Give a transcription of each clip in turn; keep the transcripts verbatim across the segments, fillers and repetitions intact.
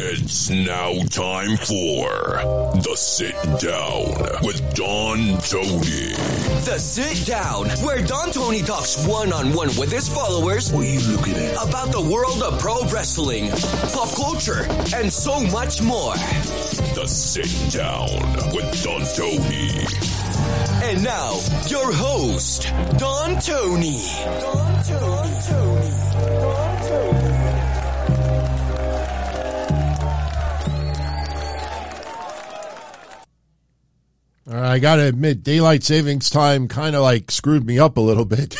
It's now time for The Sit Down with Don Tony. The Sit Down, where Don Tony talks one-on-one with his followers. What are you looking at? About the world of pro wrestling, pop culture, and so much more. The Sit Down with Don Tony. And now, your host, Don Tony. Don Tony. Don Tony. Don Tony. I gotta admit, daylight savings time kind of like screwed me up a little bit.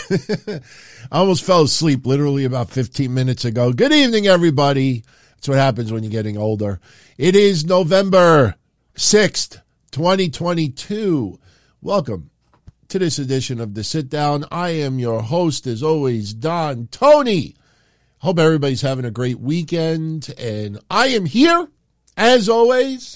I almost fell asleep literally about fifteen minutes ago. Good evening, everybody. That's what happens when you're getting older. It is November sixth, twenty twenty-two. Welcome to this edition of The Sit Down. I am your host, as always, Don Tony. Hope everybody's having a great weekend, and I am here, as always.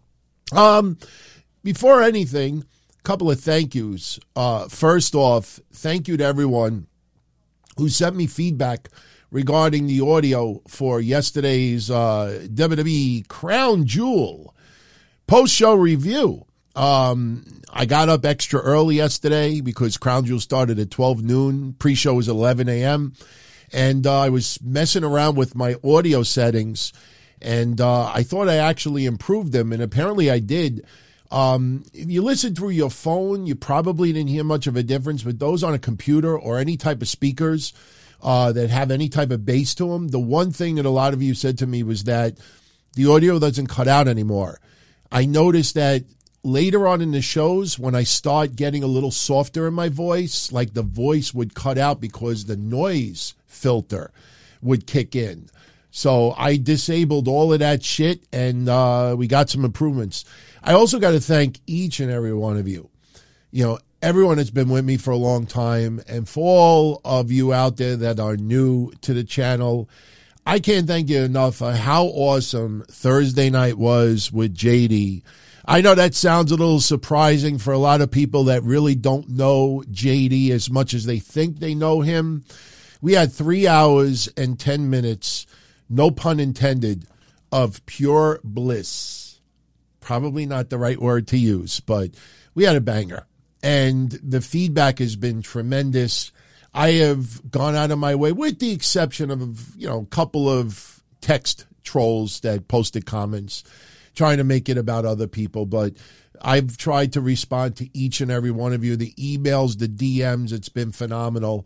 Um... Before anything, a couple of thank yous. Uh, first off, thank you to everyone who sent me feedback regarding the audio for yesterday's uh, W W E Crown Jewel post-show review. Um, I got up extra early yesterday because Crown Jewel started at twelve noon. Pre-show was eleven a.m. And uh, I was messing around with my audio settings, and uh, I thought I actually improved them, and apparently I did. Um, if you listen through your phone, you probably didn't hear much of a difference, but those on a computer or any type of speakers uh, that have any type of bass to them, the one thing that a lot of you said to me was that the audio doesn't cut out anymore. I noticed that later on in the shows, when I start getting a little softer in my voice, like the voice would cut out because the noise filter would kick in. So I disabled all of that shit, and uh, we got some improvements. I also got to thank each and every one of you. You know, everyone that's been with me for a long time, and for all of you out there that are new to the channel, I can't thank you enough for how awesome Thursday night was with J D. I know that sounds a little surprising for a lot of people that really don't know J D as much as they think they know him. We had three hours and ten minutes, no pun intended, of pure bliss. Probably not the right word to use, but we had a banger. And the feedback has been tremendous. I have gone out of my way, with the exception of, you know, a couple of text trolls that posted comments trying to make it about other people. But I've tried to respond to each and every one of you. The emails, the D Ms, it's been phenomenal.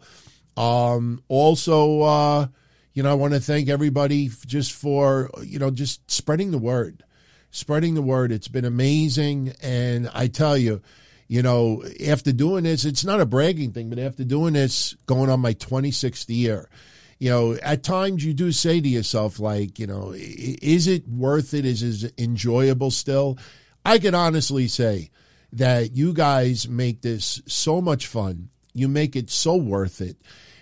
Um, also, uh, you know, I want to thank everybody just for, you know, just spreading the word. Spreading the word. It's been amazing. And I tell you, you know, after doing this, it's not a bragging thing, but after doing this, going on my twenty-sixth year, you know, at times you do say to yourself, like, you know, is it worth it? Is it enjoyable still? I can honestly say that you guys make this so much fun. You make it so worth it.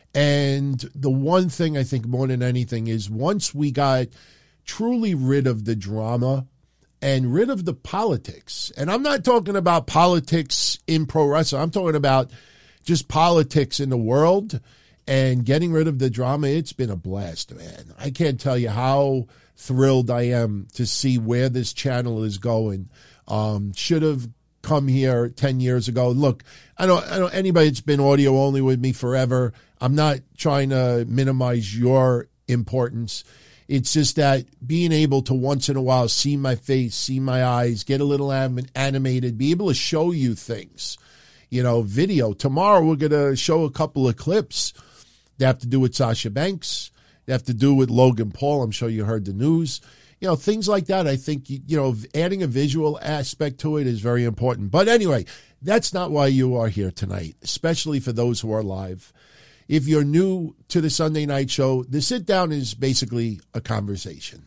And the one thing I think more than anything is once we got truly rid of the drama and rid of the politics. And I'm not talking about politics in pro wrestling. I'm talking about just politics in the world and getting rid of the drama. It's been a blast, man. I can't tell you how thrilled I am to see where this channel is going. Um, should have come here ten years ago. Look, I don't, I don't, anybody that's been audio only with me forever, I'm not trying to minimize your importance. It's just that being able to once in a while see my face, see my eyes, get a little animated, be able to show you things, you know, video. Tomorrow we're going to show a couple of clips that have to do with Sasha Banks, that have to do with Logan Paul. I'm sure you heard the news. You know, things like that. I think, you know, adding a visual aspect to it is very important. But anyway, that's not why you are here tonight, especially for those who are live. If you're new to the Sunday night show, the sit down is basically a conversation.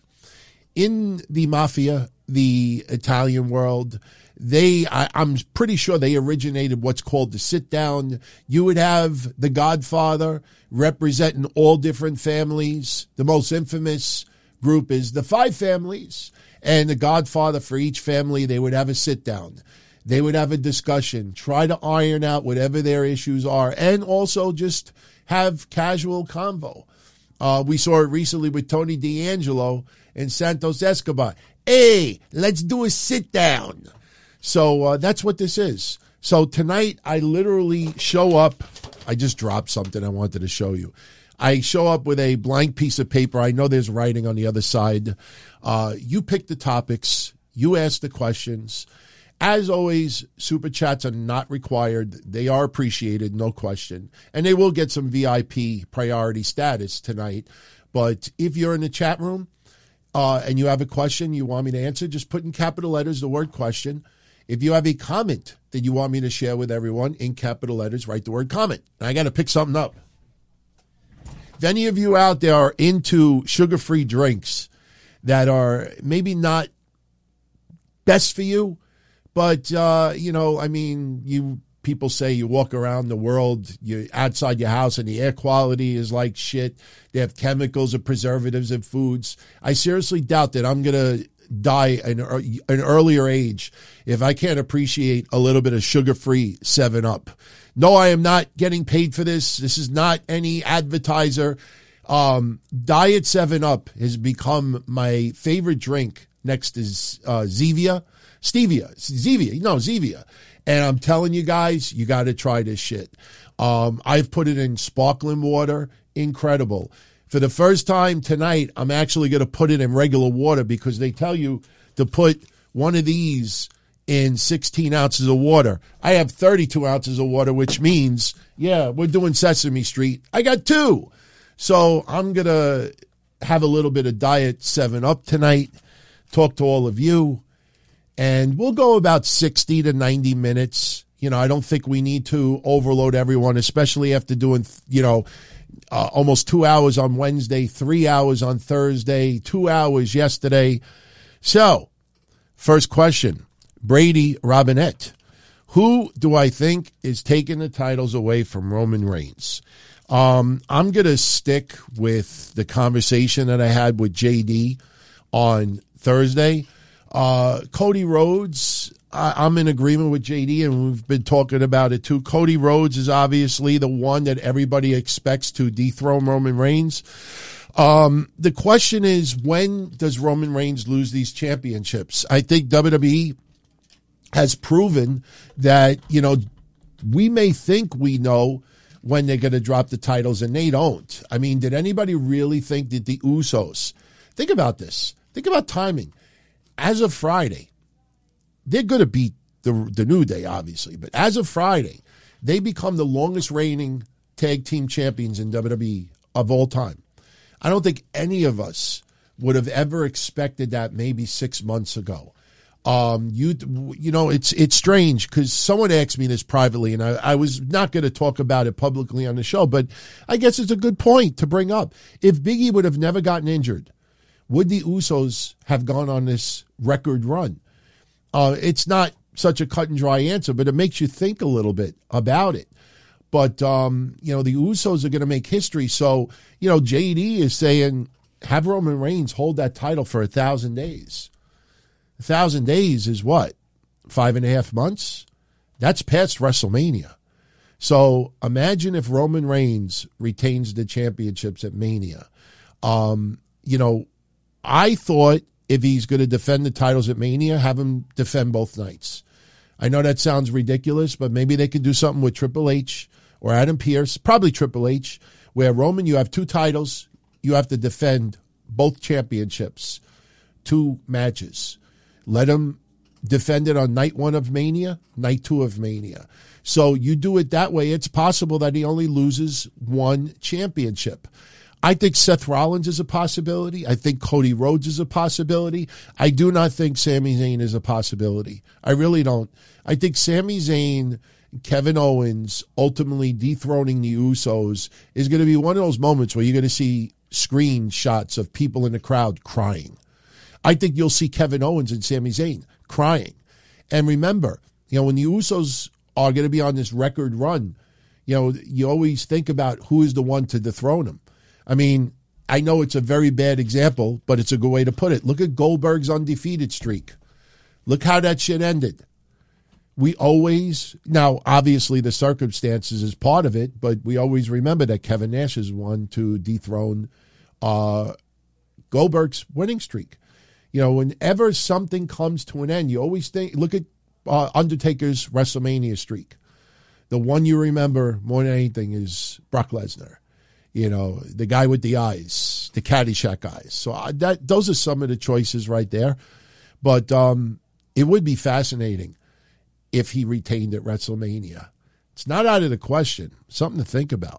In the mafia, the Italian world, they, I, I'm pretty sure they originated what's called the sit down. You would have the Godfather representing all different families. The most infamous group is the Five Families, and the Godfather for each family, they would have a sit down. They would have a discussion, try to iron out whatever their issues are, and also just have casual convo. Uh, we saw it recently with Tony D'Angelo and Santos Escobar. Hey, let's do a sit down. So uh, that's what this is. So tonight I literally show up. I just dropped something I wanted to show you. I show up with a blank piece of paper. I know there's writing on the other side. Uh, you pick the topics. You ask the questions. As always, super chats are not required. They are appreciated, no question. And they will get some V I P priority status tonight. But if you're in the chat room uh, and you have a question you want me to answer, just put in capital letters the word question. If you have a comment that you want me to share with everyone, in capital letters, write the word comment. And I got to pick something up. If any of you out there are into sugar-free drinks that are maybe not best for you, but, uh, you know, I mean, you people say you walk around the world, you're outside your house, and the air quality is like shit. They have chemicals and preservatives in foods. I seriously doubt that I'm going to die at an earlier age if I can't appreciate a little bit of sugar-free seven up. No, I am not getting paid for this. This is not any advertiser. Um, Diet seven up has become my favorite drink next to uh, Zevia. Stevia. Zevia. No, Zevia. And I'm telling you guys, you got to try this shit. Um, I've put it in sparkling water. Incredible. For the first time tonight, I'm actually going to put it in regular water because they tell you to put one of these in sixteen ounces of water. I have thirty-two ounces of water, which means, yeah, we're doing Sesame Street. I got two. So I'm going to have a little bit of Diet seven up tonight, talk to all of you, and we'll go about sixty to ninety minutes. You know, I don't think we need to overload everyone, especially after doing, you know, uh, almost two hours on Wednesday, three hours on Thursday, two hours yesterday. So, first question. Brady Robinette. Who do I think is taking the titles away from Roman Reigns? Um, I'm going to stick with the conversation that I had with J D on Thursday. Uh, Cody Rhodes, I, I'm in agreement with J D, and we've been talking about it too. Cody Rhodes is obviously the one that everybody expects to dethrone Roman Reigns. Um, the question is, when does Roman Reigns lose these championships? I think W W E has proven that, you know, we may think we know when they're going to drop the titles, and they don't. I mean, did anybody really think that the Usos, think about this, think about timing. As of Friday, they're going to beat the, the New Day, obviously, but as of Friday, they become the longest reigning tag team champions in W W E of all time. I don't think any of us would have ever expected that maybe six months ago. Um, you, you know, it's, it's strange because someone asked me this privately, and I, I was not going to talk about it publicly on the show, but I guess it's a good point to bring up. If Biggie would have never gotten injured, would the Usos have gone on this record run? Uh, it's not such a cut and dry answer, but it makes you think a little bit about it. But, um, you know, the Usos are going to make history. So, you know, J D is saying, have Roman Reigns hold that title for a thousand days. A thousand days is what? Five and a half months? That's past WrestleMania. So imagine if Roman Reigns retains the championships at Mania. Um, you know, I thought if he's going to defend the titles at Mania, have him defend both nights. I know that sounds ridiculous, but maybe they could do something with Triple H or Adam Pearce, probably Triple H, where Roman, you have two titles, you have to defend both championships, two matches. Let him defend it on night one of Mania, night two of Mania. So you do it that way, it's possible that he only loses one championship. I think Seth Rollins is a possibility. I think Cody Rhodes is a possibility. I do not think Sami Zayn is a possibility. I really don't. I think Sami Zayn, Kevin Owens, ultimately dethroning the Usos is going to be one of those moments where you're going to see screenshots of people in the crowd crying. I think you'll see Kevin Owens and Sami Zayn crying. And remember, you know, when the Usos are going to be on this record run, you know, you always think about who is the one to dethrone them. I mean, I know it's a very bad example, but it's a good way to put it. Look at Goldberg's undefeated streak. Look how that shit ended. We always, now obviously the circumstances is part of it, but we always remember that Kevin Nash is one to dethrone uh, Goldberg's winning streak. You know, whenever something comes to an end, you always think, look at uh, Undertaker's WrestleMania streak. The one you remember more than anything is Brock Lesnar. You know, the guy with the eyes, the Caddyshack eyes. So uh, that those are some of the choices right there. But um, it would be fascinating if he retained at WrestleMania. It's not out of the question. Something to think about.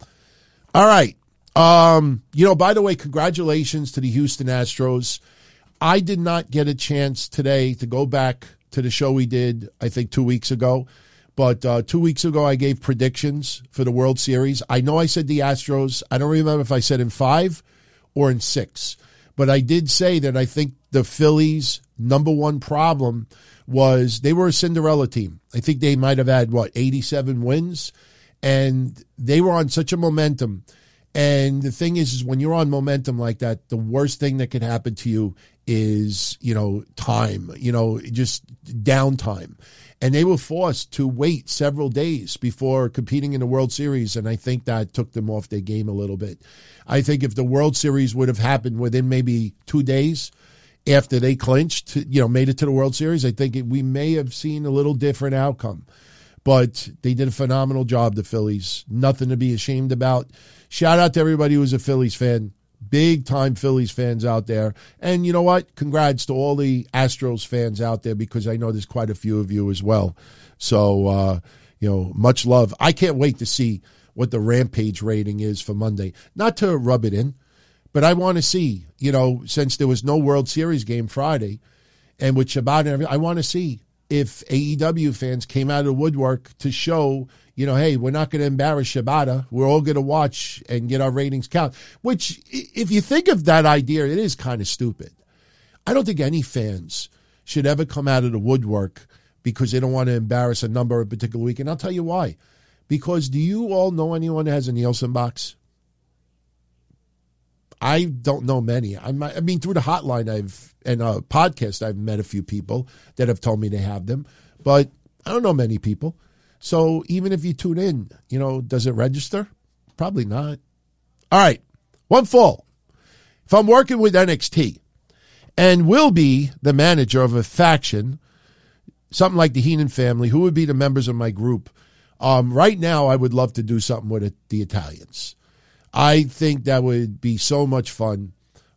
All right. Um, you know, by the way, congratulations to the Houston Astros. I did not get a chance today to go back to the show we did, I think, two weeks ago. But uh, two weeks ago, I gave predictions for the World Series. I know I said the Astros. I don't remember if I said in five or in six. But I did say that I think the Phillies' number one problem was they were a Cinderella team. I think they might have had, what, eighty-seven wins? And they were on such a momentum. And the thing is, is when you're on momentum like that, the worst thing that could happen to you is, you know, time, you know, just downtime. And they were forced to wait several days before competing in the World Series, and I think that took them off their game a little bit. I think if the World Series would have happened within maybe two days after they clinched, you know, made it to the World Series, I think it, we may have seen a little different outcome. But they did a phenomenal job, the Phillies. Nothing to be ashamed about. Shout out to everybody who's a Phillies fan. Big-time Phillies fans out there. And you know what? Congrats to all the Astros fans out there, because I know there's quite a few of you as well. So, uh, you know, much love. I can't wait to see what the Rampage rating is for Monday. Not to rub it in, but I want to see, you know, since there was no World Series game Friday, and with Shabbat and everything, I want to see if A E W fans came out of the woodwork to show, you know, hey, we're not going to embarrass Shibata. We're all going to watch and get our ratings count. Which, if you think of that idea, it is kind of stupid. I don't think any fans should ever come out of the woodwork because they don't want to embarrass a number a particular week. And I'll tell you why. Because do you all know anyone that has a Nielsen box? I don't know many. I mean, through the hotline I've and a podcast, I've met a few people that have told me they have them. But I don't know many people. So even if you tune in, you know, does it register? Probably not. All right. One fall. If I'm working with N X T and will be the manager of a faction, something like the Heenan family, who would be the members of my group? Um, right now, I would love to do something with it, the Italians. I think that would be so much fun.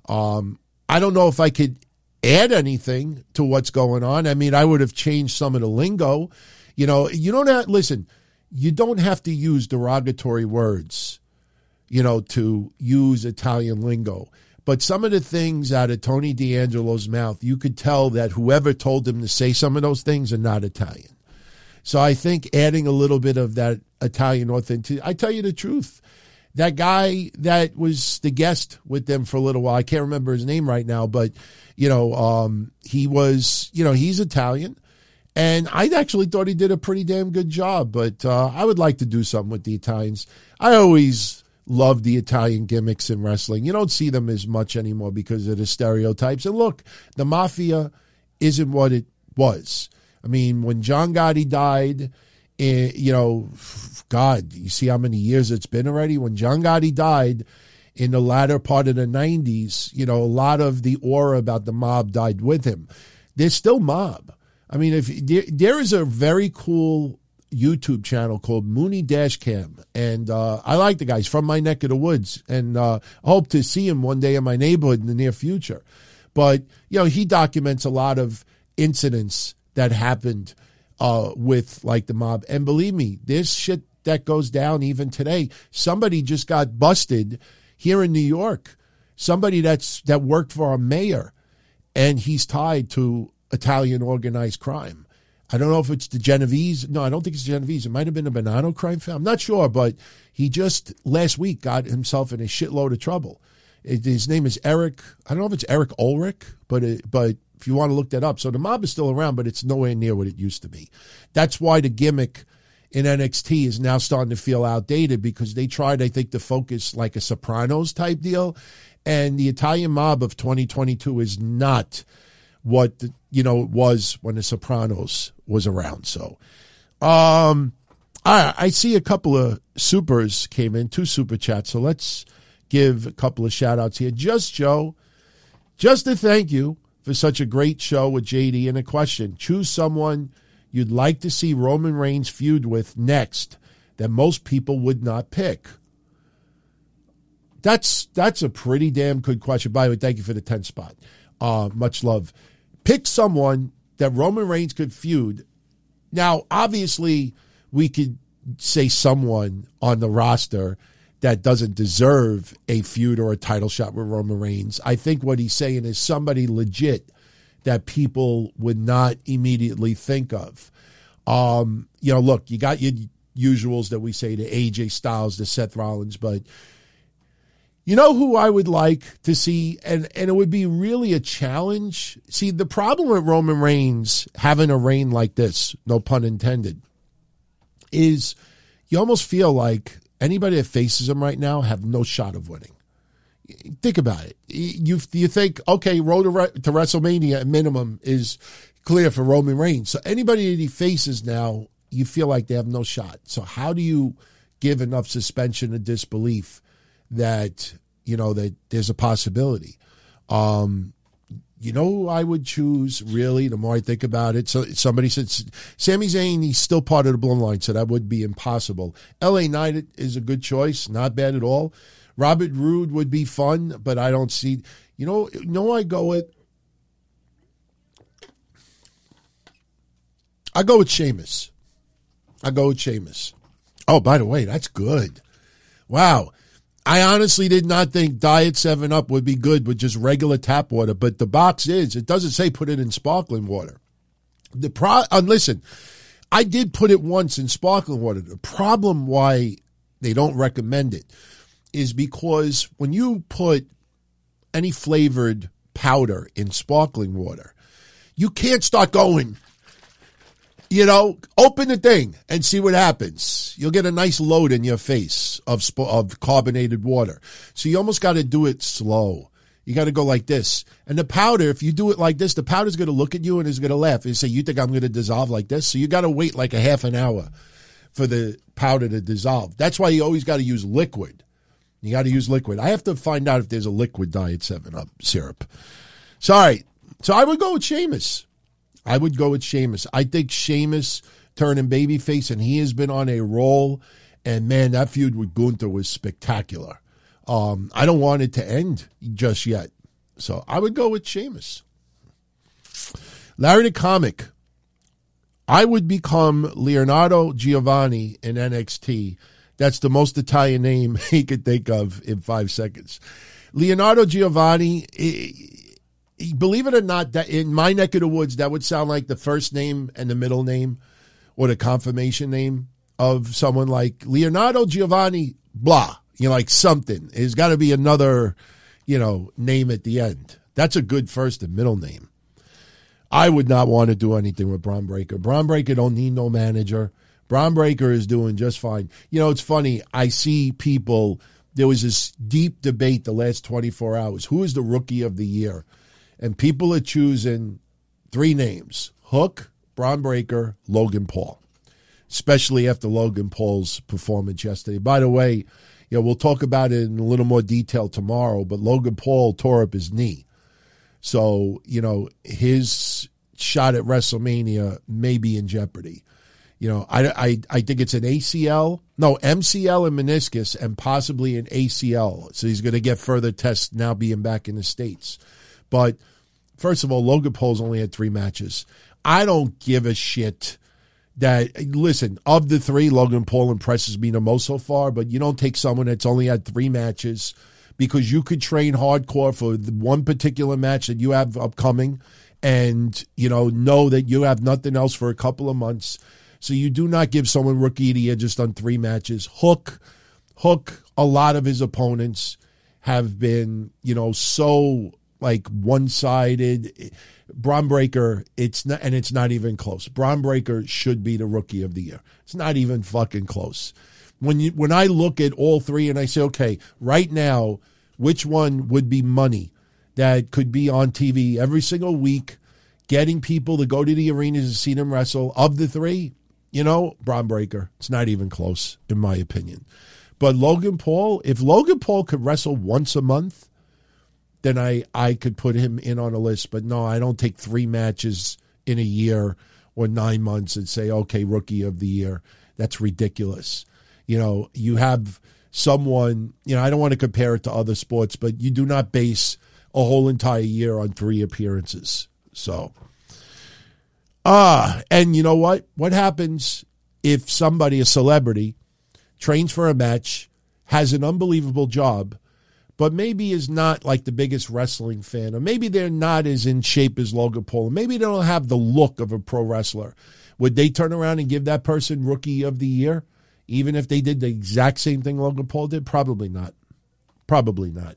Um, I don't know if I could add anything to what's going on. I mean, I would have changed some of the lingo. You know, you don't have, listen, you don't have to use derogatory words, you know, to use Italian lingo. But some of the things out of Tony D'Angelo's mouth, you could tell that whoever told him to say some of those things are not Italian. So I think adding a little bit of that Italian authenticity, I tell you the truth, that guy that was the guest with them for a little while, I can't remember his name right now, but, you know, um, he was, you know, he's Italian. And I actually thought he did a pretty damn good job, but uh, I would like to do something with the Italians. I always love the Italian gimmicks in wrestling. You don't see them as much anymore because of the stereotypes. And look, the Mafia isn't what it was. I mean, when John Gotti died, eh, you know, God, you see how many years it's been already? When John Gotti died in the latter part of the nineties, you know, a lot of the aura about the mob died with him. There's still mob. I mean, if there, there is a very cool YouTube channel called Mooney Dashcam, and uh, I like the guys from my neck of the woods, and uh, I hope to see him one day in my neighborhood in the near future. But, you know, he documents a lot of incidents that happened uh, with, like, the mob. And believe me, there's shit that goes down even today. Somebody just got busted here in New York. Somebody that's that worked for a mayor, and he's tied to Italian organized crime. I don't know if it's the Genovese. No, I don't think it's the Genovese. It might have been a Bonanno crime family. I'm not sure, but he just last week got himself in a shitload of trouble. It, his name is Eric. I don't know if it's Eric Ulrich, but it, but if you want to look that up. So the mob is still around, but it's nowhere near what it used to be. That's why the gimmick in N X T is now starting to feel outdated, because they tried, I think, to focus like a Sopranos type deal. And the Italian mob of twenty twenty-two is not what, the, you know, it was when the Sopranos was around. So um, I, I see a couple of supers came in, two super chats. So let's give a couple of shout-outs here. Just Joe, just to thank you for such a great show with J D. And a question, choose someone you'd like to see Roman Reigns feud with next that most people would not pick. That's that's a pretty damn good question. By the way, thank you for the tenth spot. Uh, much love. Pick someone that Roman Reigns could feud. Now, obviously, we could say someone on the roster that doesn't deserve a feud or a title shot with Roman Reigns. I think what he's saying is somebody legit that people would not immediately think of. Um, you know, look, you got your usuals that we say, to A J Styles, to Seth Rollins, but you know who I would like to see, and, and it would be really a challenge? See, the problem with Roman Reigns having a reign like this, no pun intended, is you almost feel like anybody that faces him right now have no shot of winning. Think about it. You you think, okay, road to, to WrestleMania at minimum is clear for Roman Reigns. So anybody that he faces now, you feel like they have no shot. So how do you give enough suspension of disbelief that, you know, that there's a possibility? Um, you know who I would choose, really, the more I think about it? So somebody said Sami Zayn, he's still part of the Bloodline, so that would be impossible. L A Knight is a good choice, not bad at all. Robert Roode would be fun, but I don't see, you know, you know I go with? I go with Sheamus. I go with Sheamus. Oh, by the way, that's good. Wow. I honestly did not think Diet seven up would be good with just regular tap water, but the box is. It doesn't say put it in sparkling water. The pro. Uh, listen, I did put it once in sparkling water. The problem why they don't recommend it is because when you put any flavored powder in sparkling water, you can't start going, you know, open the thing and see what happens. You'll get a nice load in your face of sp- of carbonated water. So you almost got to do it slow. You got to go like this. And the powder, if you do it like this, the powder's going to look at you and is going to laugh and say, you think I'm going to dissolve like this? So you got to wait like a half an hour for the powder to dissolve. That's why you always got to use liquid. You got to use liquid. I have to find out if there's a liquid Diet seven up syrup. Sorry. So I would go with Sheamus. I would go with Sheamus. I think Sheamus turning babyface, and he has been on a roll. And, man, that feud with Gunther was spectacular. Um, I don't want it to end just yet. So I would go with Sheamus. Larry the Comic. I would become Leonardo Giovanni in N X T. That's the most Italian name he could think of in five seconds. Leonardo Giovanni, believe it or not, that in my neck of the woods, that would sound like the first name and the middle name or the confirmation name of someone like Leonardo Giovanni, blah. You know, like something. There's got to be another, you know, name at the end. That's a good first and middle name. I would not want to do anything with Bron Breakker. Bron Breakker don't need no manager. Bron Breakker is doing just fine. You know, it's funny. I see people, there was this deep debate the last twenty-four hours. Who is the rookie of the year? And people are choosing three names. Hook, Bron Breakker, Logan Paul. Especially after Logan Paul's performance yesterday. By the way, you know, we'll talk about it in a little more detail tomorrow, but Logan Paul tore up his knee. So, you know, his shot at WrestleMania may be in jeopardy. You know, I, I, I think it's an A C L, no, M C L and meniscus, and possibly an A C L. So he's going to get further tests now being back in the States. But first of all, Logan Paul's only had three matches. I don't give a shit that, listen, of the three, Logan Paul impresses me the most so far, but you don't take someone that's only had three matches because you could train hardcore for the one particular match that you have upcoming and, you know, know that you have nothing else for a couple of months. So you do not give someone rookie of the year just on three matches. Hook, Hook, a lot of his opponents have been, you know, so like one-sided. Bron Breakker, it's not, and it's not even close. Bron Breakker should be the rookie of the year. It's not even fucking close. When you when I look at all three and I say, okay, right now, which one would be money that could be on T V every single week, getting people to go to the arenas and see them wrestle? Of the three, you know, Bron Breakker. It's not even close, in my opinion. But Logan Paul, if Logan Paul could wrestle once a month, then I, I could put him in on a list. But no, I don't take three matches in a year or nine months and say, okay, rookie of the year. That's ridiculous. You know, you have someone, you know, I don't want to compare it to other sports, but you do not base a whole entire year on three appearances. So, ah, and you know what? What happens if somebody, a celebrity, trains for a match, has an unbelievable job, but maybe is not like the biggest wrestling fan, or maybe they're not as in shape as Logan Paul, or maybe they don't have the look of a pro wrestler. Would they turn around and give that person rookie of the year, even if they did the exact same thing Logan Paul did? Probably not. Probably not.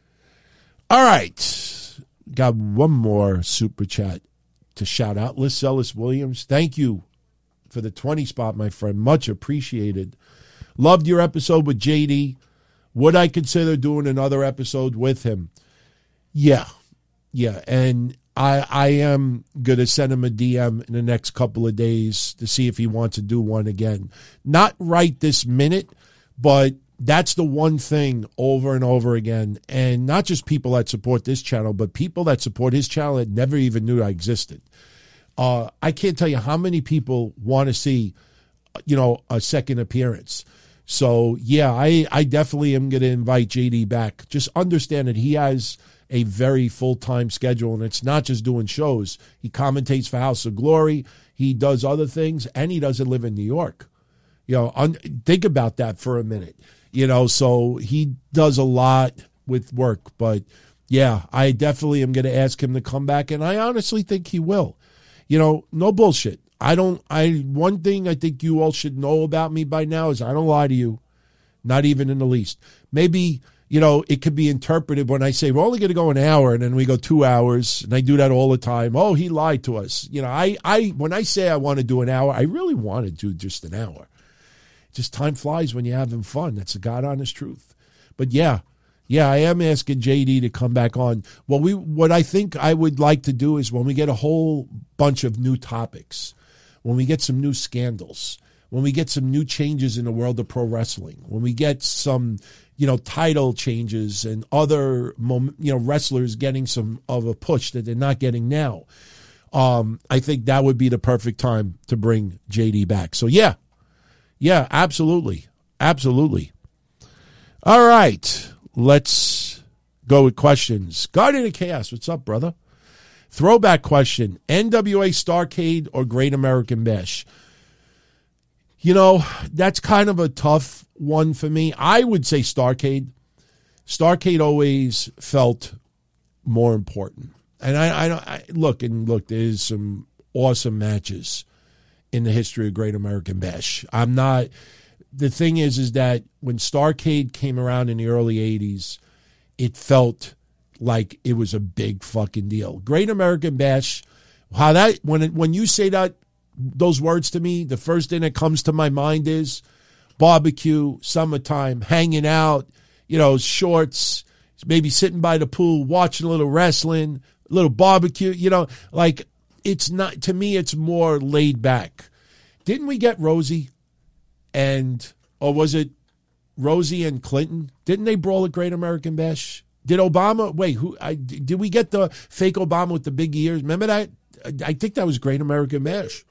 All right. Got one more super chat to shout out. Liz Ellis Williams, thank you for the twenty spot, my friend. Much appreciated. Loved your episode with J D. Would I consider doing another episode with him? Yeah. Yeah. And I I am going to send him a D M in the next couple of days to see if he wants to do one again. Not right this minute, but that's the one thing over and over again. And not just people that support this channel, but people that support his channel that never even knew I existed. Uh, I can't tell you how many people want to see, you know, a second appearance. So, yeah, I, I definitely am going to invite J D back. Just understand that he has a very full-time schedule, and it's not just doing shows. He commentates for House of Glory. He does other things, and he doesn't live in New York. You know, un- think about that for a minute. You know, so he does a lot with work. But, yeah, I definitely am going to ask him to come back, and I honestly think he will. You know, no bullshit. I don't, I, one thing I think you all should know about me by now is I don't lie to you. Not even in the least. Maybe, you know, it could be interpreted when I say we're only going to go an hour and then we go two hours, and I do that all the time. Oh, he lied to us. You know, I, I, when I say I want to do an hour, I really want to do just an hour. Just time flies when you're having fun. That's the God honest truth. But yeah, yeah, I am asking J D to come back on. Well, we, what I think I would like to do is when we get a whole bunch of new topics, when we get some new scandals, when we get some new changes in the world of pro wrestling, when we get some, you know, title changes and other, you know, wrestlers getting some of a push that they're not getting now, um, I think that would be the perfect time to bring J D back. So, yeah, yeah, absolutely, absolutely. All right, let's go with questions. Guardian of Chaos, what's up, brother? Throwback question, N W A Starrcade or Great American Bash? You know, that's kind of a tough one for me. I would say Starrcade. Starrcade always felt more important. And I, I, I look, and look, there's some awesome matches in the history of Great American Bash. I'm not, the thing is, is that when Starrcade came around in the early eighties, it felt like it was a big fucking deal. Great American Bash, how that, when it, when you say that, those words to me, the first thing that comes to my mind is barbecue, summertime, hanging out, you know, shorts, maybe sitting by the pool, watching a little wrestling, a little barbecue, you know, like it's not, to me, it's more laid back. Didn't we get Rosie and, or was it Rosie and Clinton? Didn't they brawl at Great American Bash? Did Obama, wait, who? I, did we get the fake Obama with the big ears? Remember that? I think that was Great American Bash.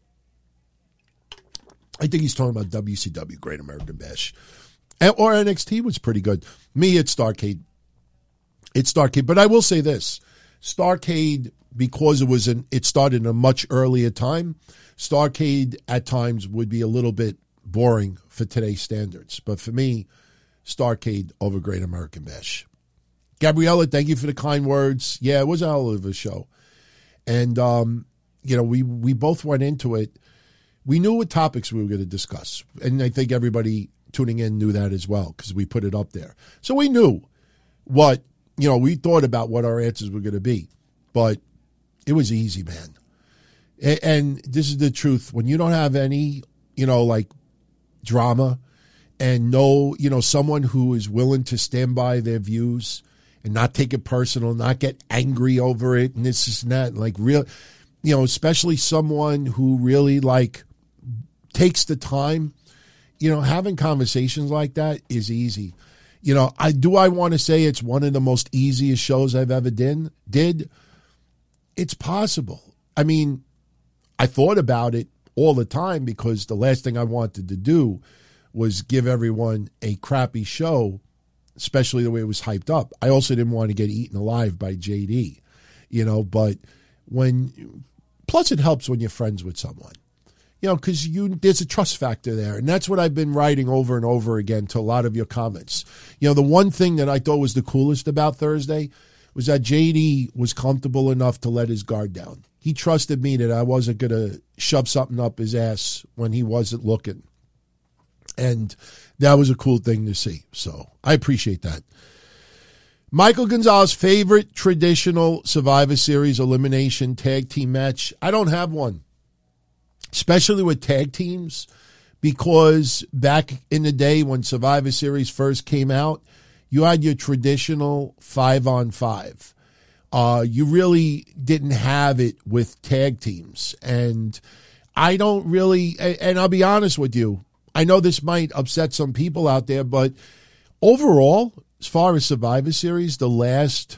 I think he's talking about W C W, Great American Bash. Or N X T was pretty good. Me, it's Starrcade. It's Starrcade. But I will say this. Starrcade, because it was an, it started in a much earlier time, Starrcade at times would be a little bit boring for today's standards. But for me, Starrcade over Great American Bash. Gabriella, thank you for the kind words. Yeah, it was a hell of a show. And, um, you know, we, we both went into it. We knew what topics we were going to discuss. And I think everybody tuning in knew that as well because we put it up there. So we knew what, you know, we thought about what our answers were going to be. But it was easy, man. And, and this is the truth. When you don't have any, you know, like drama and no, you know, someone who is willing to stand by their views and not take it personal, not get angry over it, and this is not like real, you know, especially someone who really like takes the time, you know, having conversations like that is easy. You know, I do I want to say it's one of the most easiest shows I've ever did? Did. It's possible. I mean, I thought about it all the time because the last thing I wanted to do was give everyone a crappy show, especially the way it was hyped up. I also didn't want to get eaten alive by J D, you know, but when, plus it helps when you're friends with someone, you know, because you there's a trust factor there. And that's what I've been writing over and over again to a lot of your comments. You know, the one thing that I thought was the coolest about Thursday was that J D was comfortable enough to let his guard down. He trusted me that I wasn't going to shove something up his ass when he wasn't looking. And that was a cool thing to see. So I appreciate that. Michael Gonzalez, favorite traditional Survivor Series elimination tag team match? I don't have one, especially with tag teams, because back in the day when Survivor Series first came out, you had your traditional five on five. Uh, you really didn't have it with tag teams. And I don't really, and I'll be honest with you, I know this might upset some people out there, but overall, as far as Survivor Series, the last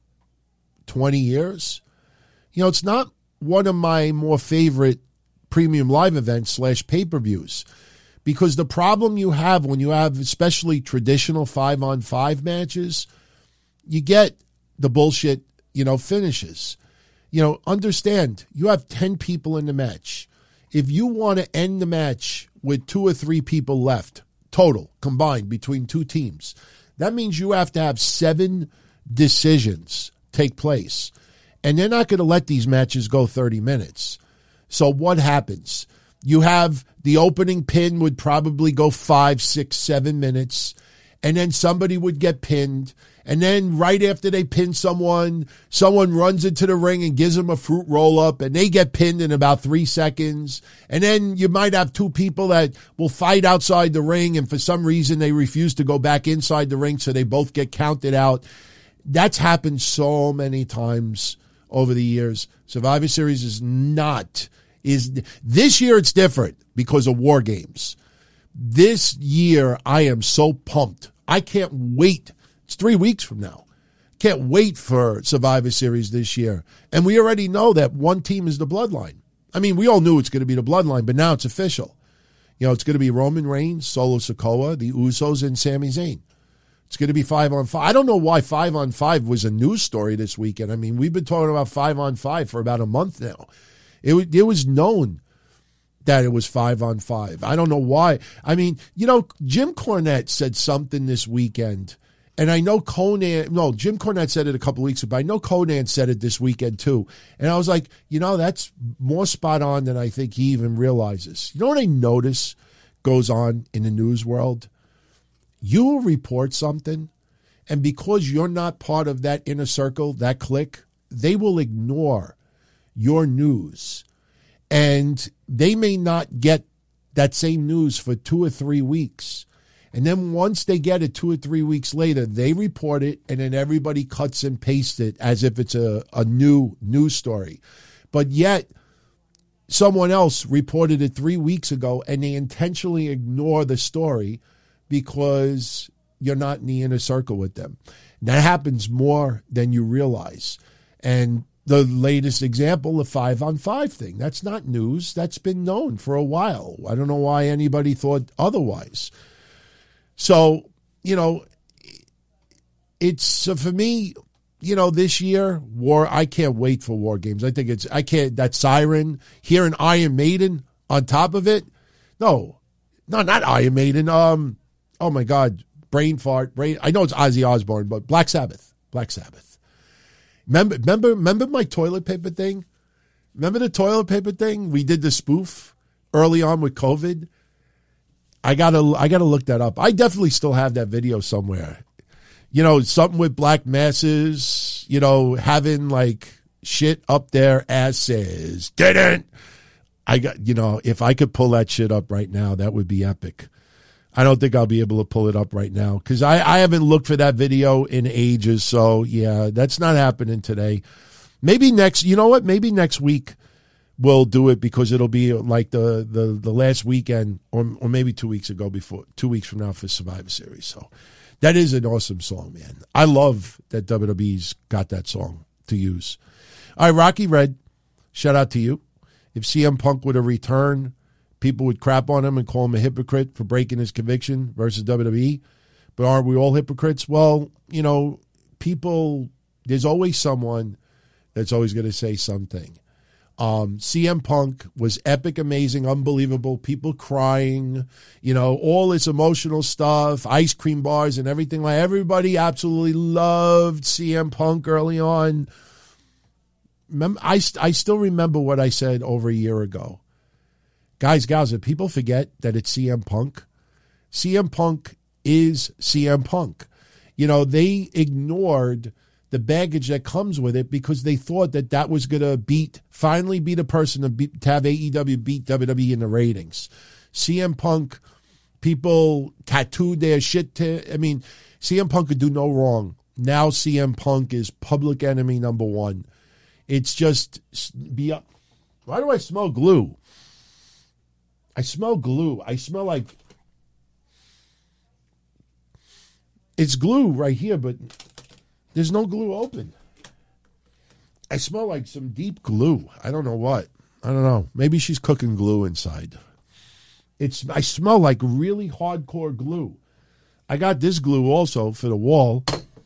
twenty years, you know, it's not one of my more favorite premium live events slash pay-per-views. Because the problem you have when you have especially traditional five-on-five matches, you get the bullshit, you know, finishes. You know, understand, you have ten people in the match. If you want to end the match with two or three people left, total, combined, between two teams, that means you have to have seven decisions take place. And they're not going to let these matches go thirty minutes. So what happens? You have the opening pin would probably go five, six, seven minutes, and then somebody would get pinned. And then right after they pin someone, someone runs into the ring and gives them a fruit roll-up, and they get pinned in about three seconds. And then you might have two people that will fight outside the ring, and for some reason they refuse to go back inside the ring, so they both get counted out. That's happened so many times over the years. Survivor Series is not... Is this year it's different because of War Games. This year I am so pumped. I can't wait. It's three weeks from now. Can't wait for Survivor Series this year. And we already know that one team is the Bloodline. I mean, we all knew it's going to be the Bloodline, but now it's official. You know, it's going to be Roman Reigns, Solo Sikoa, the Usos, and Sami Zayn. It's going to be five on five. I don't know why five on five was a news story this weekend. I mean, we've been talking about five on five for about a month now. It, it was known that it was five on five. I don't know why. I mean, you know, Jim Cornette said something this weekend, and I know Conan, no, Jim Cornette said it a couple weeks ago, but I know Conan said it this weekend too. And I was like, you know, that's more spot on than I think he even realizes. You know what I notice goes on in the news world? You will report something, and because you're not part of that inner circle, that clique, they will ignore your news, and they may not get that same news for two or three weeks. And then once they get it two or three weeks later, they report it, and then everybody cuts and pastes it as if it's a, a new news story. But yet someone else reported it three weeks ago, and they intentionally ignore the story because you're not in the inner circle with them. That happens more than you realize. And the latest example, the five-on-five thing. That's not news. That's been known for a while. I don't know why anybody thought otherwise. So, you know, it's so for me, you know, this year, War, I can't wait for War Games. I think it's, I can't, that siren, hearing Iron Maiden on top of it. No, no, not Iron Maiden. Um, oh my God, brain fart. Brain, I know it's Ozzy Osbourne, but Black Sabbath. Black Sabbath. Remember, remember, remember my toilet paper thing? Remember the toilet paper thing? We did the spoof early on with COVID. I gotta, I gotta look that up. I definitely still have that video somewhere. You know, something with black masses. You know, having like shit up their asses. Didn't. I got. You know, if I could pull that shit up right now, that would be epic. I don't think I'll be able to pull it up right now because I, I haven't looked for that video in ages. So, yeah, that's not happening today. Maybe next, you know what? Maybe next week will do it because it'll be like the, the, the last weekend or or maybe two weeks ago before, two weeks from now for Survivor Series. So that is an awesome song, man. I love that W W E's got that song to use. All right, Rocky Red, shout out to you. If C M Punk would have returned, people would crap on him and call him a hypocrite for breaking his conviction versus W W E. But aren't we all hypocrites? Well, you know, people, there's always someone that's always going to say something. Um, C M Punk was epic, amazing, unbelievable, people crying, you know, all this emotional stuff, ice cream bars and everything. Like everybody absolutely loved C M Punk early on. Remember, I, I still remember what I said over a year ago. Guys, gals, if people forget that it's C M Punk, C M Punk is C M Punk. You know, they ignored the baggage that comes with it because they thought that that was going to beat, finally be the person to, beat, to have A E W beat W W E in the ratings. C M Punk, people tattooed their shit to, I mean, C M Punk could do no wrong. Now C M Punk is public enemy number one. It's just, be up. Why do I smell glue? I smell glue. I smell like, it's glue right here, but there's no glue open. I smell like some deep glue. I don't know what. I don't know. Maybe she's cooking glue inside. It's. I smell like really hardcore glue. I got this glue also for the wall.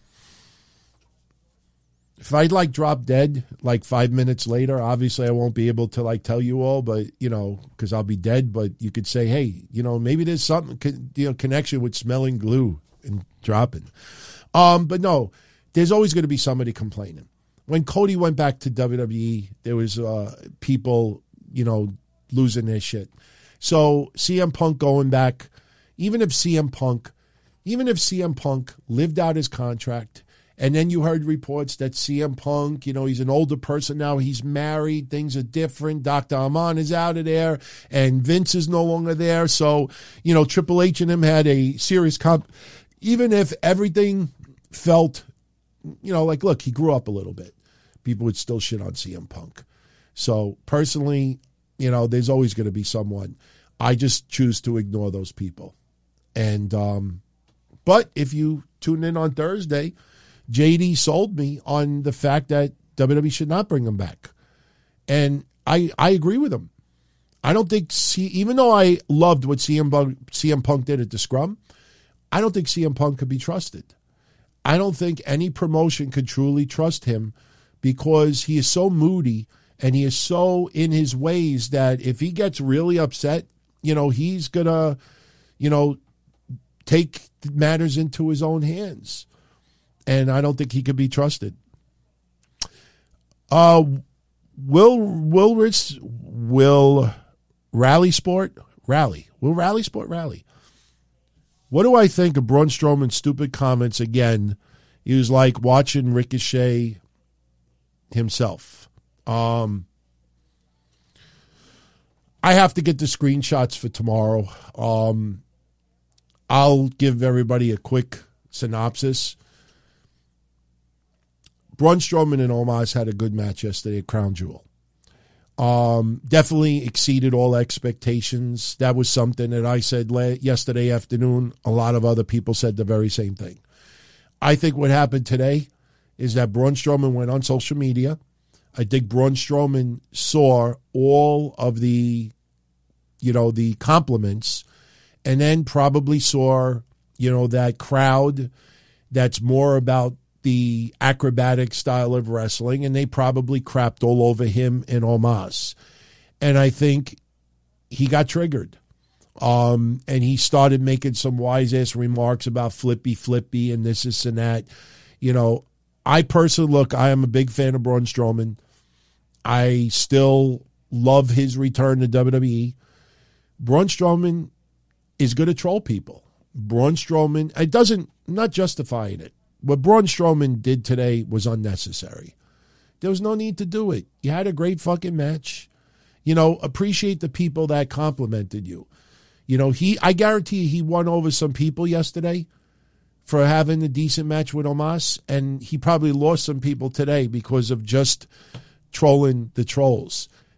If I like drop dead like five minutes later, obviously I won't be able to like tell you all, but you know, because I'll be dead. But you could say, hey, you know, maybe there's something, you know, connection with smelling glue and dropping. Um, but no. There's always going to be somebody complaining. When Cody went back to W W E, there was uh, people, you know, losing their shit. So C M Punk going back, even if C M Punk, even if C M Punk lived out his contract, and then you heard reports that C M Punk, you know, he's an older person now, he's married, things are different, Doctor Amann is out of there, and Vince is no longer there. So, you know, Triple H and him had a serious comp. Even if everything felt, you know, like, look, he grew up a little bit, people would still shit on C M Punk. So personally, you know, there's always going to be someone. I just choose to ignore those people. And, um, but if you tune in on Thursday, J D sold me on the fact that W W E should not bring him back. And I, I agree with him. I don't think, C, even though I loved what C M Punk, C M Punk did at the Scrum, I don't think C M Punk could be trusted. I don't think any promotion could truly trust him because he is so moody and he is so in his ways that if he gets really upset, you know, he's going to, you know, take matters into his own hands. And I don't think he could be trusted. Uh, will, will, will Rally Sport, Rally, will Rally Sport Rally? What do I think of Braun Strowman's stupid comments again? He was like watching Ricochet himself. Um, I have to get the screenshots for tomorrow. Um, I'll give everybody a quick synopsis. Braun Strowman and Omos had a good match yesterday at Crown Jewel. Um, definitely exceeded all expectations. That was something that I said la- yesterday afternoon. A lot of other people said the very same thing. I think what happened today is that Braun Strowman went on social media. I think Braun Strowman saw all of the, you know, the compliments, and then probably saw, you know, that crowd that's more about the acrobatic style of wrestling, and they probably crapped all over him and Omos. And I think he got triggered. Um, and he started making some wise-ass remarks about flippy, flippy, and this, this, and that. You know, I personally, look, I am a big fan of Braun Strowman. I still love his return to W W E. Braun Strowman is going to troll people. Braun Strowman, it doesn't, I'm not justifying it. What Braun Strowman did today was unnecessary. There was no need to do it. You had a great fucking match. You know, appreciate the people that complimented you. You know, he, I guarantee he won over some people yesterday for having a decent match with Omos, and he probably lost some people today because of just trolling the trolls.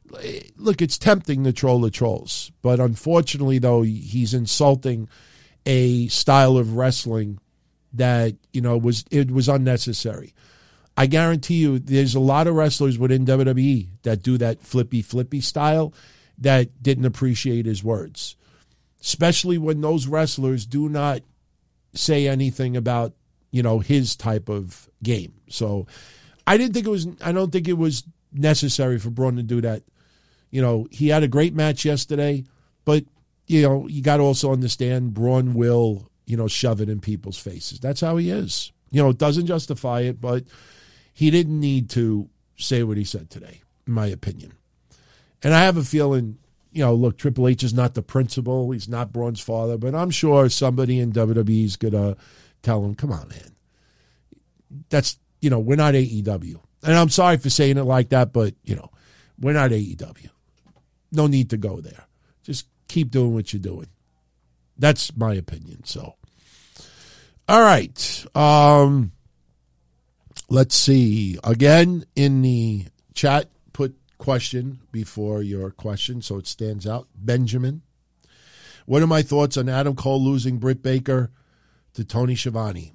look, it's tempting to troll the trolls, but unfortunately, though, he's insulting a style of wrestling that, you know, was it was unnecessary. I guarantee you there's a lot of wrestlers within W W E that do that flippy flippy style that didn't appreciate his words, especially when those wrestlers do not say anything about, you know, his type of game. So I didn't think it was, I don't think it was necessary for Braun to do that. You know, he had a great match yesterday, but, you know, you got to also understand Braun will, you know, shove it in people's faces. That's how he is. You know, it doesn't justify it, but he didn't need to say what he said today, in my opinion. And I have a feeling, you know, look, Triple H is not the principal. He's not Braun's father, but I'm sure somebody in W W E is going to tell him, come on, man. That's, you know, we're not A E W. And I'm sorry for saying it like that, but, you know, we're not A E W. No need to go there. Just keep doing what you're doing. That's my opinion. So, all right. Um, let's see. Again, in the chat, put question before your question so it stands out. Benjamin, what are my thoughts on Adam Cole losing Britt Baker to Tony Schiavone?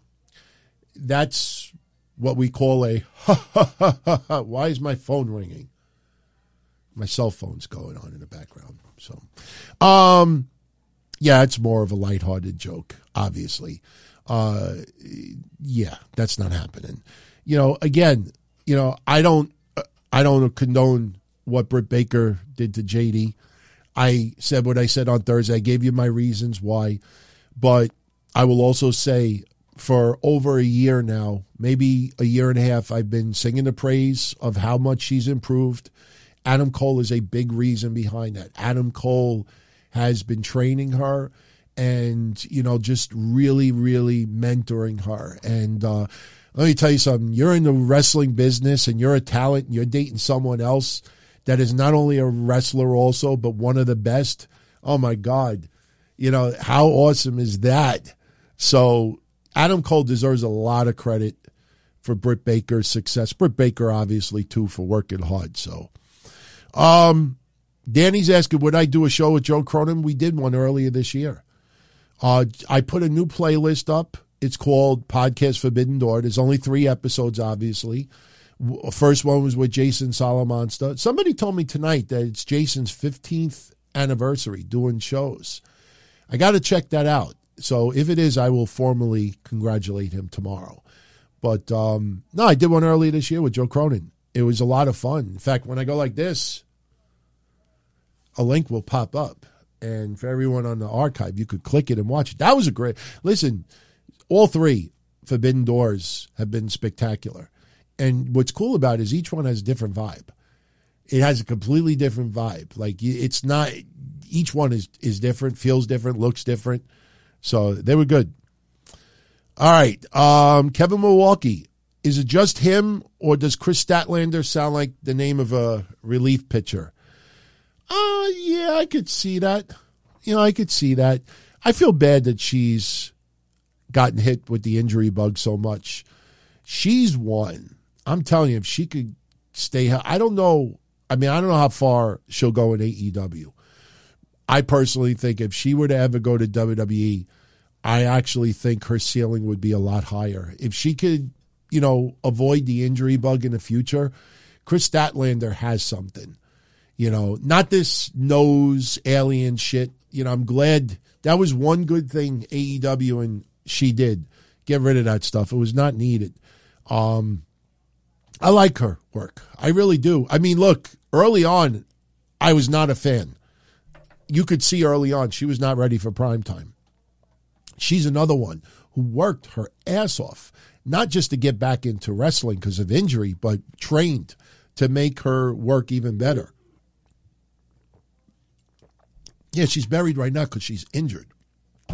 That's what we call a ha ha ha ha ha. Why is my phone ringing? My cell phone's going on in the background. So, um, yeah, it's more of a lighthearted joke, obviously. Uh, yeah, that's not happening. You know, again, you know, I don't, I don't condone what Britt Baker did to J D. I said what I said on Thursday. I gave you my reasons why, but I will also say for over a year now, maybe a year and a half, I've been singing the praise of how much she's improved. Adam Cole is a big reason behind that. Adam Cole has been training her and, you know, just really, really mentoring her. And uh, let me tell you something. You're in the wrestling business and you're a talent and you're dating someone else that is not only a wrestler also, but one of the best. Oh, my God. You know, how awesome is that? So Adam Cole deserves a lot of credit for Britt Baker's success. Britt Baker, obviously, too, for working hard. So, um, Danny's asking, would I do a show with Joe Cronin? We did one earlier this year. Uh, I put a new playlist up. It's called Podcast Forbidden Door. There's only three episodes, obviously. First one was with Jason Salamonsta. Somebody told me tonight that it's Jason's fifteenth anniversary doing shows. I got to check that out. So if it is, I will formally congratulate him tomorrow. But, um, no, I did one earlier this year with Joe Cronin. It was a lot of fun. In fact, when I go like this, a link will pop up. And for everyone on the archive, you could click it and watch it. That was a great... Listen, all three Forbidden Doors have been spectacular. And what's cool about it is each one has a different vibe. It has a completely different vibe. Like, it's not... Each one is, is different, feels different, looks different. So they were good. All right. Um, Kevin Milwaukee. Is it just him, or does Chris Statlander sound like the name of a relief pitcher? Uh, yeah, I could see that. You know, I could see that. I feel bad that she's gotten hit with the injury bug so much. She's one. I'm telling you, if she could stay, I don't know. I mean, I don't know how far she'll go in A E W. I personally think if she were to ever go to W W E, I actually think her ceiling would be a lot higher. If she could, you know, avoid the injury bug in the future, Chris Statlander has something. You know, not this nose alien shit. You know, I'm glad that was one good thing A E W and she did. Get rid of that stuff. It was not needed. Um, I like her work. I really do. I mean, look, early on, I was not a fan. You could see early on she was not ready for prime time. She's another one who worked her ass off, not just to get back into wrestling because of injury, but trained to make her work even better. Yeah, she's buried right now because she's injured. All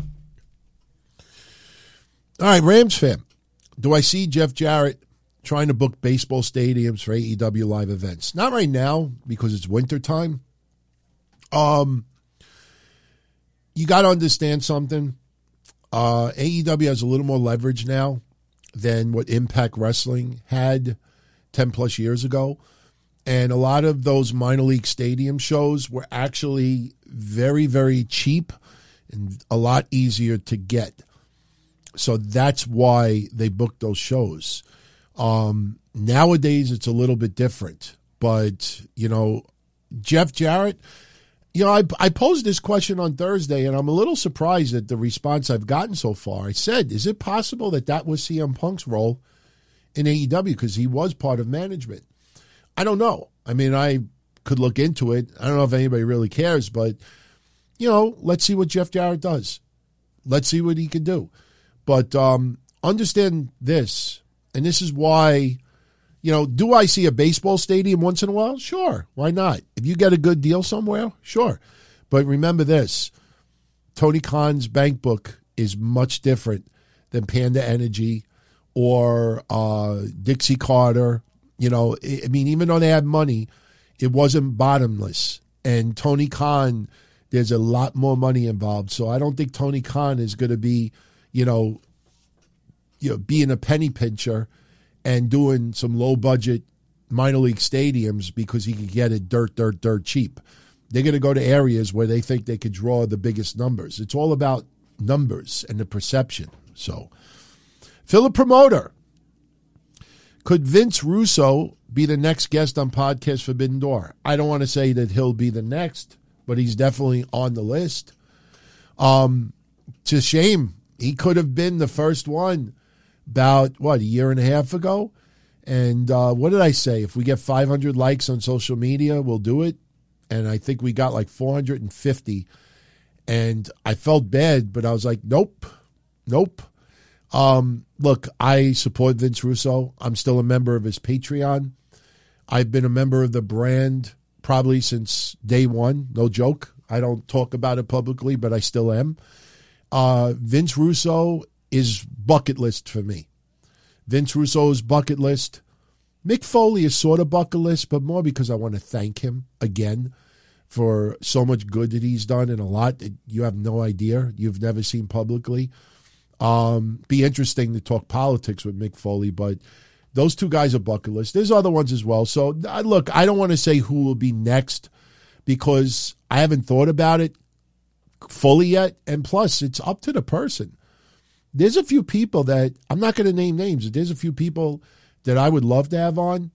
right, Rams fan. Do I see Jeff Jarrett trying to book baseball stadiums for A E W live events? Not right now because it's wintertime. Um, you got to understand something. Uh, A E W has a little more leverage now than what Impact Wrestling had ten plus years ago. And a lot of those minor league stadium shows were actually very, very cheap and a lot easier to get. So that's why they booked those shows. Um, nowadays, it's a little bit different. But, you know, Jeff Jarrett, you know, I, I posed this question on Thursday, and I'm a little surprised at the response I've gotten so far. I said, is it possible that that was C M Punk's role in A E W because he was part of management? I don't know. I mean, I could look into it. I don't know if anybody really cares, but, you know, let's see what Jeff Jarrett does. Let's see what he can do. But um, understand this, and this is why, you know, do I see a baseball stadium once in a while? Sure. Why not? If you get a good deal somewhere, sure. But remember this, Tony Khan's bank book is much different than Panda Energy or uh, Dixie Carter. You know, I mean, even though they had money, it wasn't bottomless. And Tony Khan, there's a lot more money involved. So I don't think Tony Khan is going to be, you know, you know, being a penny pincher and doing some low-budget minor league stadiums because he could get it dirt, dirt, dirt cheap. They're going to go to areas where they think they could draw the biggest numbers. It's all about numbers and the perception. So, Philip Promoter. Could Vince Russo be the next guest on Podcast Forbidden Door? I don't want to say that he'll be the next, but he's definitely on the list. Um, it's a shame. He could have been the first one about, what, a year and a half ago? And uh, what did I say? If we get five hundred likes on social media, we'll do it. And I think we got like four hundred fifty. And I felt bad, but I was like, nope, nope. Um, look, I support Vince Russo. I'm still a member of his Patreon. I've been a member of the brand probably since day one. No joke. I don't talk about it publicly, but I still am. Uh, Vince Russo is bucket list for me. Vince Russo's bucket list. Mick Foley is sort of bucket list, but more because I want to thank him again for so much good that he's done and a lot that you have no idea, you've never seen publicly. Um, be interesting to talk politics with Mick Foley, but those two guys are bucket list. There's other ones as well. So, look, I don't want to say who will be next because I haven't thought about it fully yet, and plus, it's up to the person. There's a few people that, I'm not going to name names, there's a few people that I would love to have on,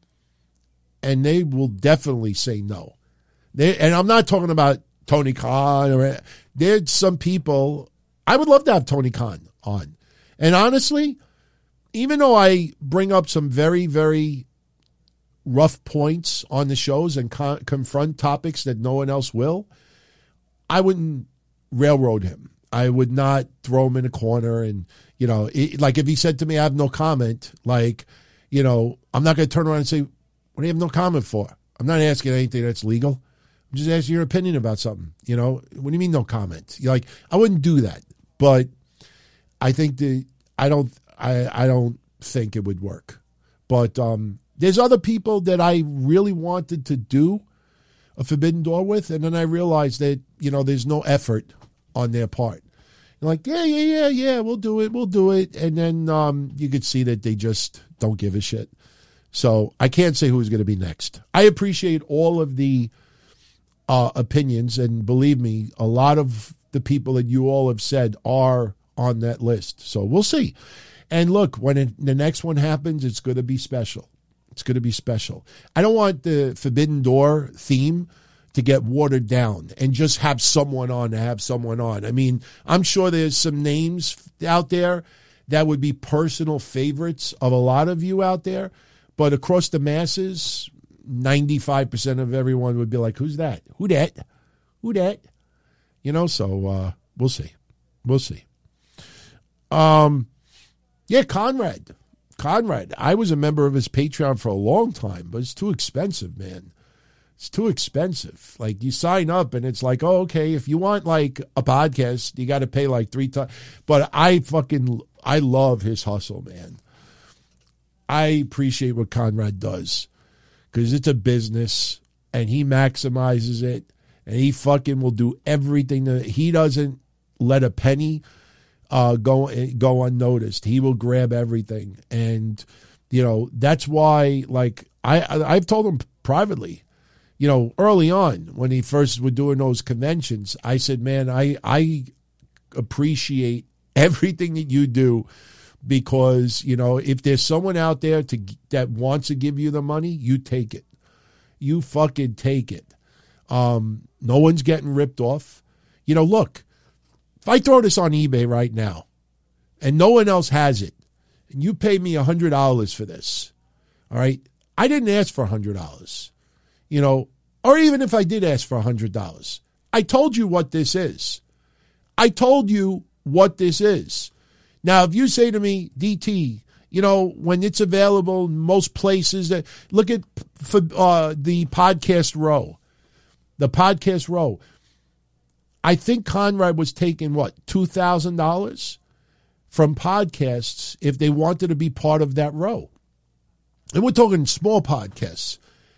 and they will definitely say no. They, and I'm not talking about Tony Khan. Or there's some people, I would love to have Tony Khan on. And honestly, even though I bring up some very, very rough points on the shows and con- confront topics that no one else will, I wouldn't railroad him. I would not throw him in a corner and, you know, it, like if he said to me, I have no comment, like, you know, I'm not going to turn around and say, what do you have no comment for? I'm not asking anything that's legal. I'm just asking your opinion about something. You know, what do you mean no comment? You're like, I wouldn't do that. But I think the I don't I, I don't think it would work. But um, there's other people that I really wanted to do a Forbidden Door with, and then I realized that, you know, there's no effort on their part. You're like, yeah, yeah, yeah, yeah, we'll do it, we'll do it. And then um, you could see that they just don't give a shit. So I can't say who's going to be next. I appreciate all of the uh, opinions, and believe me, a lot of the people that you all have said are on that list. So we'll see. And look, when it, the next one happens, it's going to be special. It's going to be special. I don't want the Forbidden Door theme to get watered down and just have someone on to have someone on. I mean, I'm sure there's some names out there that would be personal favorites of a lot of you out there, but across the masses, ninety-five percent of everyone would be like, who's that? Who that? Who that? You know, so uh, we'll see. We'll see. Um, yeah, Conrad. Conrad. I was a member of his Patreon for a long time, but it's too expensive, man. It's too expensive. Like, you sign up and it's like, oh, okay, if you want like a podcast, you got to pay like three times. But I fucking, I love his hustle, man. I appreciate what Conrad does because it's a business and he maximizes it and he fucking will do everything that he doesn't let a penny uh, go, go unnoticed. He will grab everything. And, you know, that's why, like, I, I've told him privately. You know, early on when he first were doing those conventions, I said, man, I I appreciate everything that you do because, you know, if there's someone out there to that wants to give you the money, you take it. You fucking take it. Um, no one's getting ripped off. You know, look, if I throw this on eBay right now and no one else has it, and you pay me one hundred dollars for this, all right, I didn't ask for one hundred dollars. You know, or even if I did ask for one hundred dollars, I told you what this is. I told you what this is. Now, if you say to me, D T, you know, when it's available in most places, that look at for, uh, the podcast row, the podcast row. I think Conrad was taking, what, two thousand dollars from podcasts if they wanted to be part of that row. And we're talking small podcasts.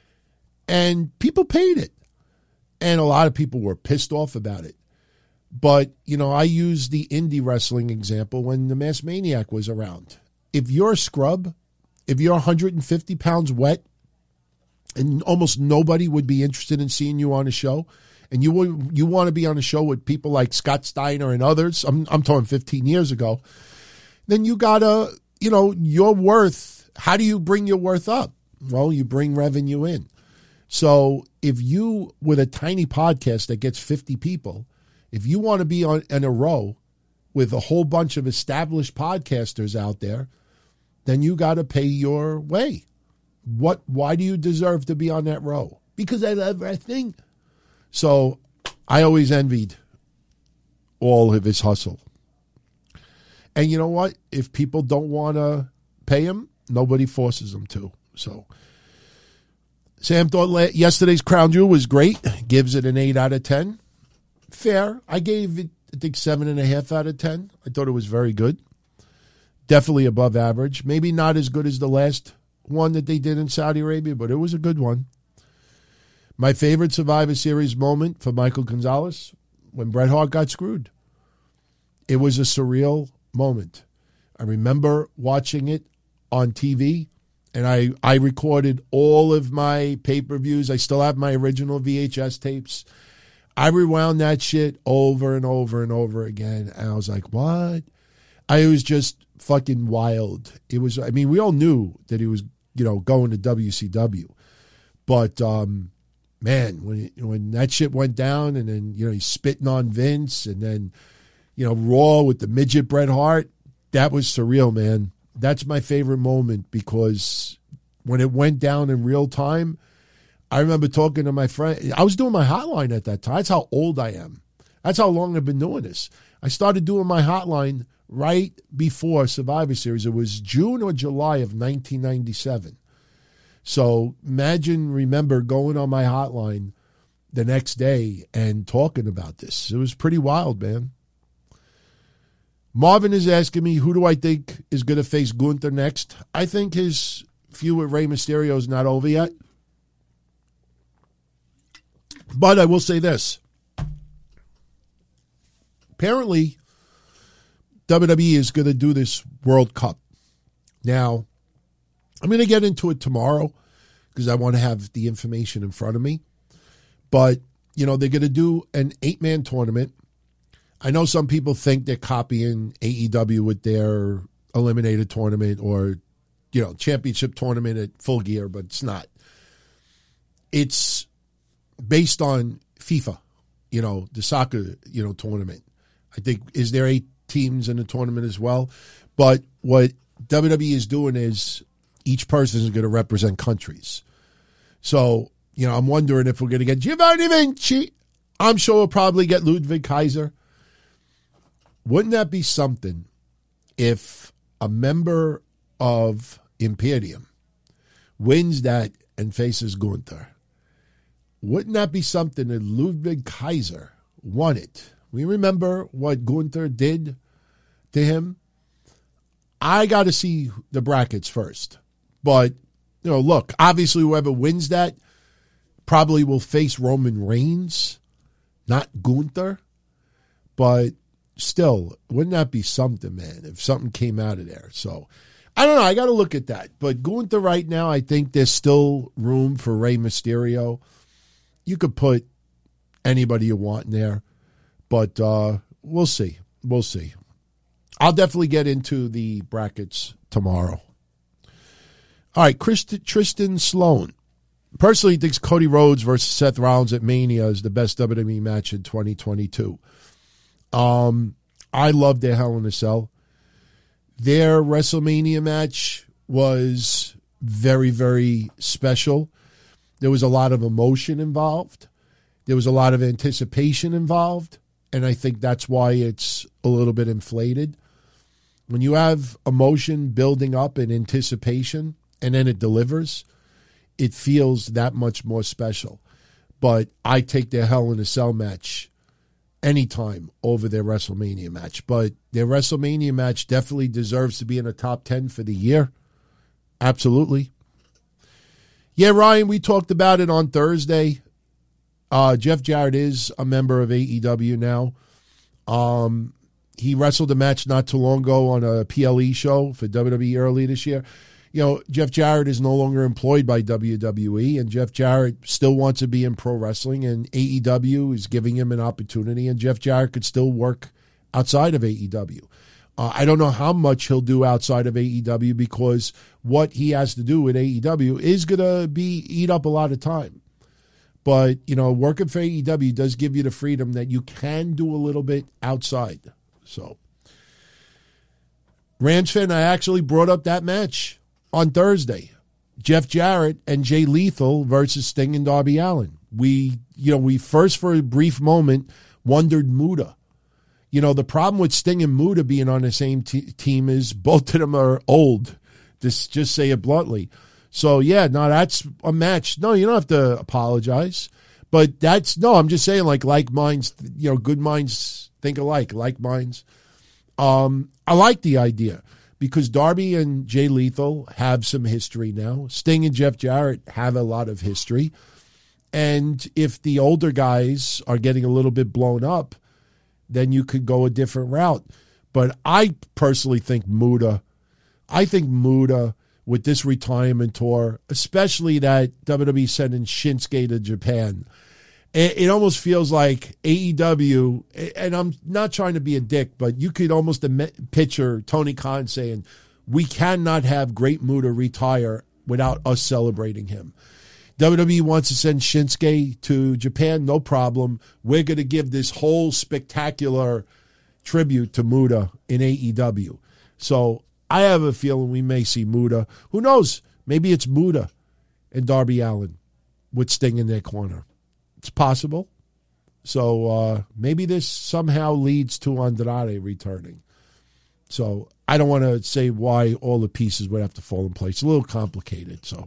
And people paid it. And a lot of people were pissed off about it. But, you know, I use the indie wrestling example when the Masked Maniac was around. If you're a scrub, if you're one hundred fifty pounds wet, and almost nobody would be interested in seeing you on a show, and you would, you want to be on a show with people like Scott Steiner and others, I'm, I'm talking fifteen years ago, then you got to, you know, your worth, how do you bring your worth up? Well, you bring revenue in. So if you, with a tiny podcast that gets fifty people, if you want to be on in a row with a whole bunch of established podcasters out there, then you got to pay your way. What? Why do you deserve to be on that row? Because I love wrestling. So I always envied all of his hustle. And you know what? If people don't want to pay him, nobody forces them to. So Sam thought yesterday's Crown Jewel was great. Gives it an eight out of ten. Fair. I gave it, I think, seven and a half out of ten. I thought it was very good. Definitely above average. Maybe not as good as the last one that they did in Saudi Arabia, but it was a good one. My favorite Survivor Series moment for Michael Gonzalez, when Bret Hart got screwed. It was a surreal moment. I remember watching it on T V, and I, I recorded all of my pay-per-views. I still have my original V H S tapes. I rewound that shit over and over and over again, and I was like, what? I was just fucking wild. It was, I mean, we all knew that he was, you know, going to W C W. But, um, man, when he, when that shit went down and then, you know, he's spitting on Vince and then, you know, Raw with the midget Bret Hart, that was surreal, man. That's my favorite moment because when it went down in real time, I remember talking to my friend. I was doing my hotline at that time. That's how old I am. That's how long I've been doing this. I started doing my hotline right before Survivor Series. It was June or July of nineteen ninety-seven. So imagine, remember going on my hotline the next day and talking about this. It was pretty wild, man. Marvin is asking me, who do I think is going to face Gunther next? I think his feud with Rey Mysterio is not over yet. But I will say this. Apparently, W W E is going to do this World Cup. Now, I'm going to get into it tomorrow because I want to have the information in front of me. But, you know, they're going to do an eight-man tournament. I know some people think they're copying A E W with their eliminated tournament or, you know, championship tournament at Full Gear, but it's not. It's based on FIFA, you know, the soccer, you know, tournament. I think, is there eight teams in the tournament as well? But what W W E is doing is each person is going to represent countries. So, you know, I'm wondering if we're going to get Giovanni Vinci. I'm sure we'll probably get Ludwig Kaiser. Wouldn't that be something if a member of Imperium wins that and faces Gunther? Wouldn't that be something that Ludwig Kaiser won it? We remember what Gunther did to him. I got to see the brackets first. But, you know, look, obviously whoever wins that probably will face Roman Reigns, not Gunther. But still, wouldn't that be something, man, if something came out of there? So I don't know. I got to look at that. But Gunther right now, I think there's still room for Rey Mysterio. You could put anybody you want in there. But uh, we'll see. We'll see. I'll definitely get into the brackets tomorrow. All right, Christ- Tristan Sloan. Personally, he thinks Cody Rhodes versus Seth Rollins at Mania is the best W W E match in twenty twenty-two. Um, I love their Hell in a Cell. Their WrestleMania match was very, very special. There was a lot of emotion involved. There was a lot of anticipation involved. And I think that's why it's a little bit inflated. When you have emotion building up in anticipation and then it delivers, it feels that much more special. But I take their Hell in a Cell match anytime over their WrestleMania match. But their WrestleMania match definitely deserves to be in the top ten for the year. Absolutely. Yeah, Ryan, we talked about it on Thursday. Uh, Jeff Jarrett is a member of A E W now. Um, he wrestled a match not too long ago on a P L E show for W W E early this year. You know, Jeff Jarrett is no longer employed by W W E, and Jeff Jarrett still wants to be in pro wrestling, and A E W is giving him an opportunity, and Jeff Jarrett could still work outside of A E W. Uh, I don't know how much he'll do outside of A E W because what he has to do with A E W is going to be eat up a lot of time. But, you know, working for A E W does give you the freedom that you can do a little bit outside. So, Rams fan, I actually brought up that match on Thursday. Jeff Jarrett and Jay Lethal versus Sting and Darby Allin. We, you know, we first for a brief moment wondered Muta. You know, the problem with Sting and Muta being on the same t- team is both of them are old. Just, just say it bluntly. So, yeah, no, that's a match. No, you don't have to apologize. But that's, no, I'm just saying, like, like minds, you know, good minds think alike, like minds. Um, I like the idea because Darby and Jay Lethal have some history now. Sting and Jeff Jarrett have a lot of history. And if the older guys are getting a little bit blown up, then you could go a different route. But I personally think Muta, I think Muta, with this retirement tour, especially that W W E sending Shinsuke to Japan, it, it almost feels like A E W, and I'm not trying to be a dick, but you could almost picture Tony Khan saying, we cannot have Great Muta retire without us celebrating him. W W E wants to send Shinsuke to Japan, no problem. We're going to give this whole spectacular tribute to Muta in A E W. So I have a feeling we may see Muta. Who knows? Maybe it's Muta and Darby Allin with Sting in their corner. It's possible. So uh, maybe this somehow leads to Andrade returning. So I don't want to say why all the pieces would have to fall in place. It's a little complicated. So,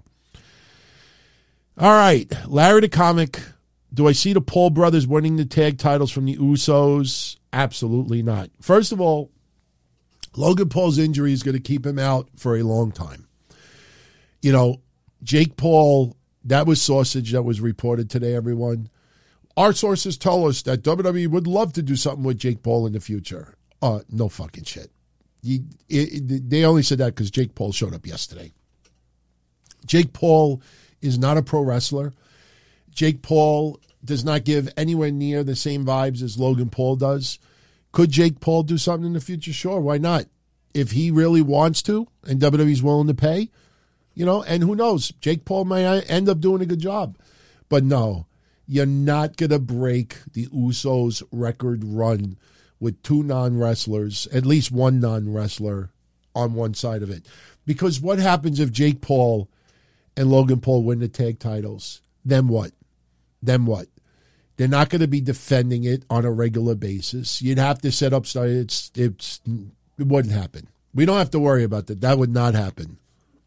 all right, Larry the Comic. Do I see the Paul brothers winning the tag titles from the Usos? Absolutely not. First of all, Logan Paul's injury is going to keep him out for a long time. You know, Jake Paul, that was sausage that was reported today, everyone. Our sources tell us that W W E would love to do something with Jake Paul in the future. Uh, no fucking shit. You, it, it, they only said that because Jake Paul showed up yesterday. Jake Paul is not a pro wrestler. Jake Paul does not give anywhere near the same vibes as Logan Paul does. Could Jake Paul do something in the future? Sure, why not? If he really wants to and W W E's willing to pay, you know, and who knows, Jake Paul may end up doing a good job. But no, you're not going to break the Usos' record run with two non-wrestlers, at least one non-wrestler on one side of it. Because what happens if Jake Paul and Logan Paul win the tag titles? Then what? Then what? They're not going to be defending it on a regular basis. You'd have to set up, it's, it's, it wouldn't happen. We don't have to worry about that. That would not happen.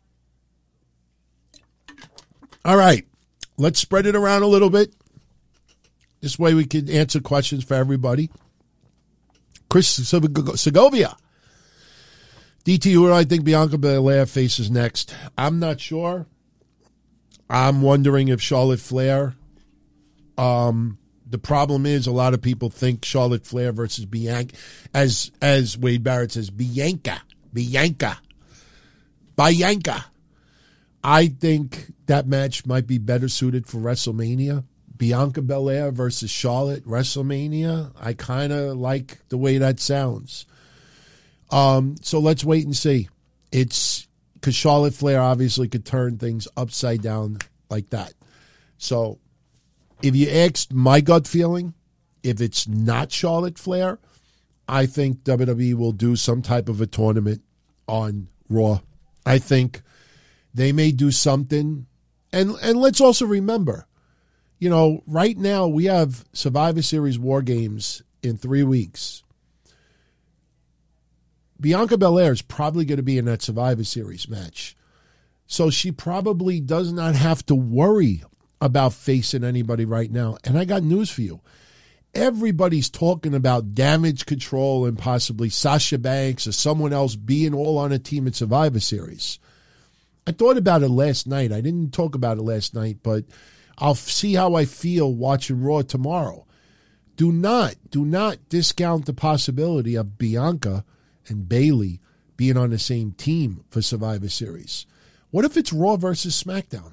All right. Let's spread it around a little bit. This way we can answer questions for everybody. Chris Segovia. D T, who do I think Bianca Belair faces next? I'm not sure. I'm wondering if Charlotte Flair. Um, the problem is a lot of people think Charlotte Flair versus Bianca, as as Wade Barrett says, Bianca, Bianca. Bianca. I think that match might be better suited for WrestleMania. Bianca Belair versus Charlotte, WrestleMania. I kind of like the way that sounds. Um, so let's wait and see. It's because Charlotte Flair obviously could turn things upside down like that. So if you asked my gut feeling, if it's not Charlotte Flair, I think W W E will do some type of a tournament on Raw. I think they may do something. And and let's also remember, you know, right now we have Survivor Series War Games in three weeks. Bianca Belair is probably going to be in that Survivor Series match. So she probably does not have to worry about facing anybody right now. And I got news for you. Everybody's talking about Damage Control and possibly Sasha Banks or someone else being all on a team at Survivor Series. I thought about it last night. I didn't talk about it last night, but I'll see how I feel watching Raw tomorrow. Do not, do not discount the possibility of Bianca and Bayley being on the same team for Survivor Series. What if it's Raw versus SmackDown?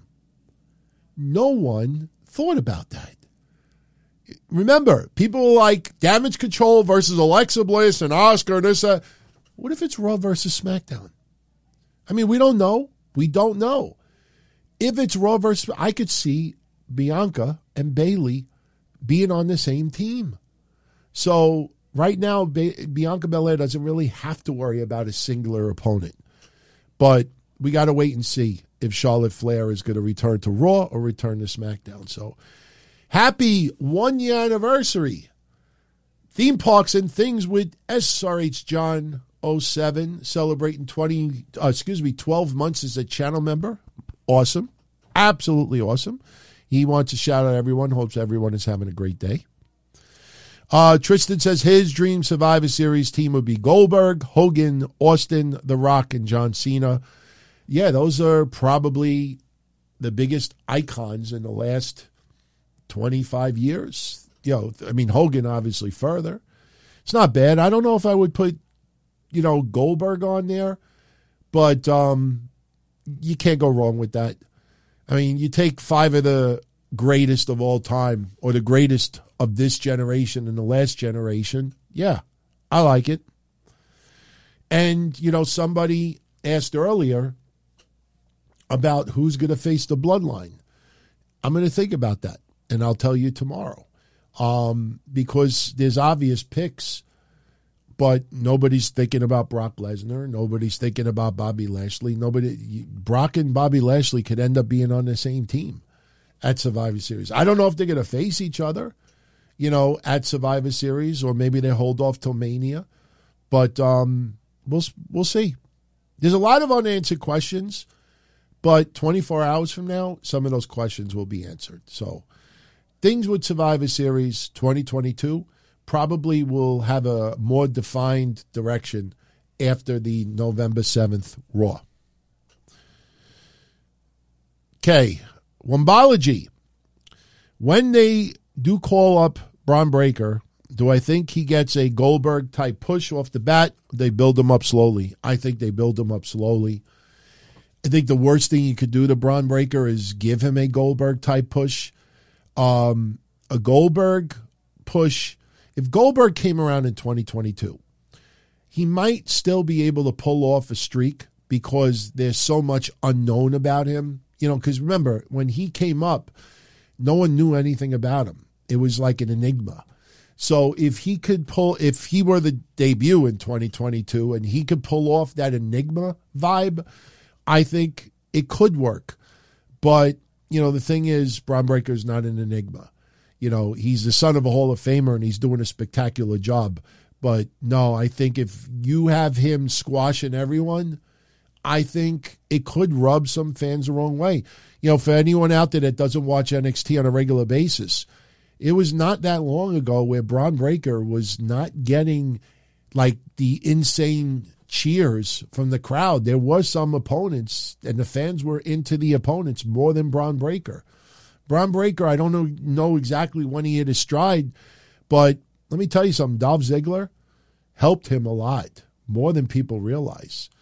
No one thought about that. Remember, people like Damage Control versus Alexa Bliss and Asuka and this. Uh, what if it's Raw versus SmackDown? I mean, we don't know. We don't know. If it's Raw versus, I could see Bianca and Bayley being on the same team. So right now, ba- Bianca Belair doesn't really have to worry about a singular opponent. But we got to wait and see if Charlotte Flair is going to return to Raw or return to SmackDown. So happy one-year anniversary. Theme Parks and Things with S R H John oh seven, celebrating twenty, uh, excuse me, twelve months as a channel member. Awesome. Absolutely awesome. He wants to shout out everyone. Hopes everyone is having a great day. Uh, Tristan says his dream Survivor Series team would be Goldberg, Hogan, Austin, The Rock, and John Cena. Yeah, those are probably the biggest icons in the last twenty-five years. You know, I mean, Hogan obviously further. It's not bad. I don't know if I would put, you know, Goldberg on there, but um, you can't go wrong with that. I mean, you take five of the greatest of all time or the greatest of this generation and the last generation. Yeah, I like it. And, you know, somebody asked earlier about who's going to face the bloodline. I'm going to think about that, and I'll tell you tomorrow. Um, because there's obvious picks, but nobody's thinking about Brock Lesnar. Nobody's thinking about Bobby Lashley. Nobody, Brock and Bobby Lashley could end up being on the same team at Survivor Series. I don't know if they're going to face each other, you know, at Survivor Series, or maybe they hold off till Mania. But um, we'll we'll see. There's a lot of unanswered questions, but twenty-four hours from now, some of those questions will be answered. So things with Survivor Series twenty twenty-two probably will have a more defined direction after the November seventh Raw. Okay, Wombology. When they do call up Bron Breakker, do I think he gets a Goldberg-type push off the bat? They build him up slowly. I think they build him up slowly. I think the worst thing you could do to Bron Breakker is give him a Goldberg-type push. Um, a Goldberg push, if Goldberg came around in twenty twenty-two, he might still be able to pull off a streak because there's so much unknown about him. You know, because remember, when he came up, no one knew anything about him. It was like an enigma. So if he could pull, if he were the debut in twenty twenty-two and he could pull off that enigma vibe, I think it could work. But, you know, the thing is, Bron Breakker is not an enigma. You know, he's the son of a Hall of Famer and he's doing a spectacular job. But no, I think if you have him squashing everyone, I think it could rub some fans the wrong way. You know, for anyone out there that doesn't watch N X T on a regular basis, it was not that long ago where Bron Breakker was not getting like the insane cheers from the crowd. There was some opponents, and the fans were into the opponents more than Bron Breakker. Bron Breakker, I don't know, know exactly when he hit his stride, but let me tell you something. Dolph Ziggler helped him a lot, more than people realize.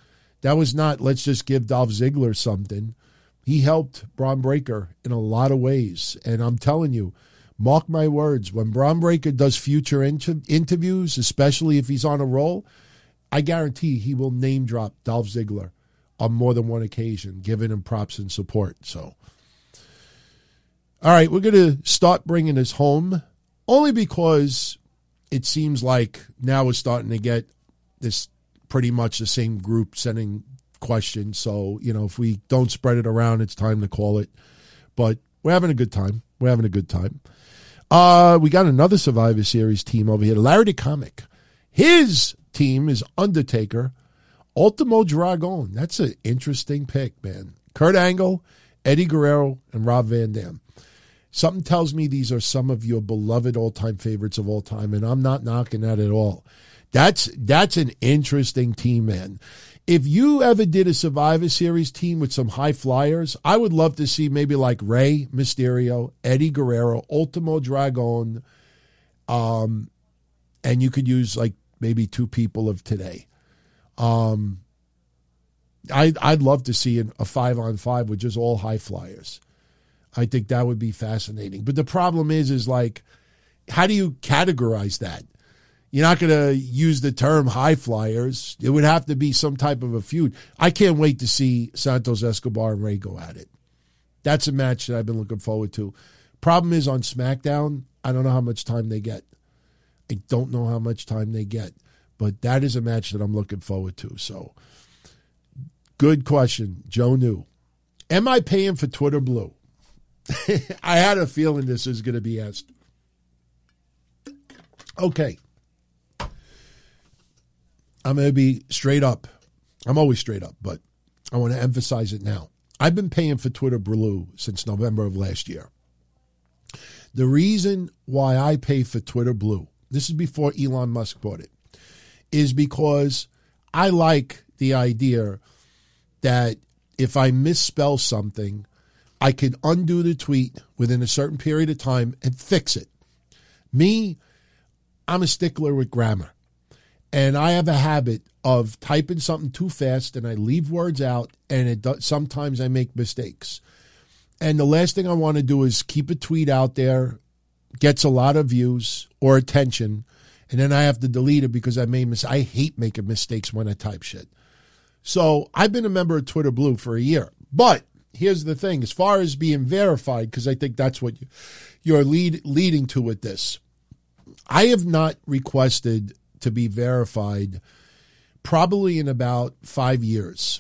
That was not, let's just give Dolph Ziggler something. He helped Bron Breakker in a lot of ways. And I'm telling you, mark my words, when Bron Breakker does future inter- interviews, especially if he's on a roll, I guarantee he will name drop Dolph Ziggler on more than one occasion, giving him props and support. So, all right, we're going to start bringing this home only because it seems like now we're starting to get this pretty much the same group sending questions. So, you know, if we don't spread it around, it's time to call it. But we're having a good time. We're having a good time. Uh, we got another Survivor Series team over here, Larry the Comic. His team is Undertaker, Ultimo Dragon. That's an interesting pick, man. Kurt Angle, Eddie Guerrero, and Rob Van Dam. Something tells me these are some of your beloved all-time favorites of all time, and I'm not knocking that at all. That's that's an interesting team, man. If you ever did a Survivor Series team with some high flyers, I would love to see maybe like Rey Mysterio, Eddie Guerrero, Ultimo Dragon, um, and you could use like maybe two people of today. Um, I, I'd love to see a five-on-five with just all high flyers. I think that would be fascinating. But the problem is, is like, how do you categorize that? You're not going to use the term high flyers. It would have to be some type of a feud. I can't wait to see Santos Escobar and Rey go at it. That's a match that I've been looking forward to. Problem is on SmackDown, I don't know how much time they get. I don't know how much time they get. But that is a match that I'm looking forward to. So, good question. Joe New. Am I paying for Twitter Blue? I had a feeling this was going to be asked. Okay. I'm going to be straight up. I'm always straight up, but I want to emphasize it now. I've been paying for Twitter Blue since November of last year. The reason why I pay for Twitter Blue, this is before Elon Musk bought it, is because I like the idea that if I misspell something, I can undo the tweet within a certain period of time and fix it. Me, I'm a stickler with grammar. And I have a habit of typing something too fast and I leave words out and it does, sometimes I make mistakes. And the last thing I want to do is keep a tweet out there, gets a lot of views or attention, and then I have to delete it because I made mis- I hate making mistakes when I type shit. So I've been a member of Twitter Blue for a year. But here's the thing. As far as being verified, because I think that's what you, you're lead, leading to with this, I have not requested to be verified probably in about five years.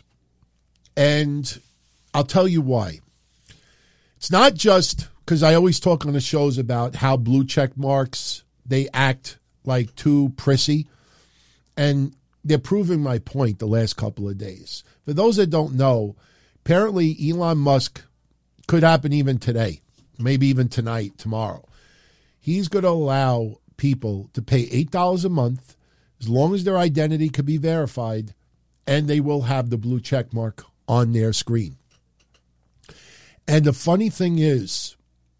And I'll tell you why. It's not just because I always talk on the shows about how blue check marks, they act like too prissy. And they're proving my point the last couple of days. For those that don't know, apparently Elon Musk, could happen even today, maybe even tonight, tomorrow. He's going to allow people to pay eight dollars a month as long as their identity could be verified, and they will have the blue check mark on their screen. And the funny thing is,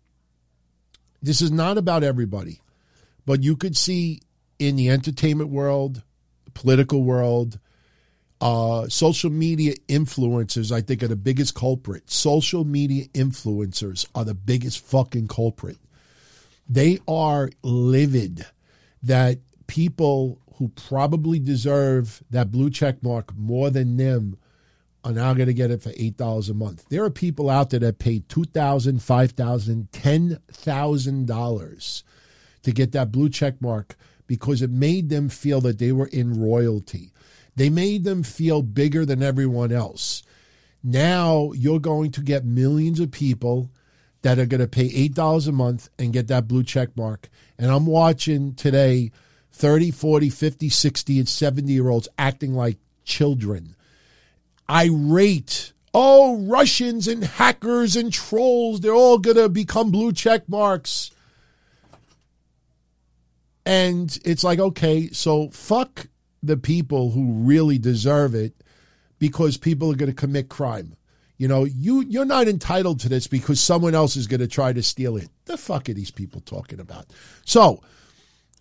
this is not about everybody, but you could see in the entertainment world, the political world, uh, social media influencers, I think, are the biggest culprit. Social media influencers are the biggest fucking culprit. They are livid that people who probably deserve that blue check mark more than them are now going to get it for eight dollars a month. There are people out there that paid two thousand dollars, five thousand dollars, ten thousand dollars to get that blue check mark because it made them feel that they were in royalty. They made them feel bigger than everyone else. Now you're going to get millions of people that are going to pay eight dollars a month and get that blue check mark. And I'm watching today thirty, forty, fifty, sixty, and seventy-year-olds acting like children. Irate. Oh, Russians and hackers and trolls, they're all going to become blue check marks. And it's like, okay, so fuck the people who really deserve it because people are going to commit crime. You know, you, you're not entitled to this because someone else is going to try to steal it. The fuck are these people talking about? So,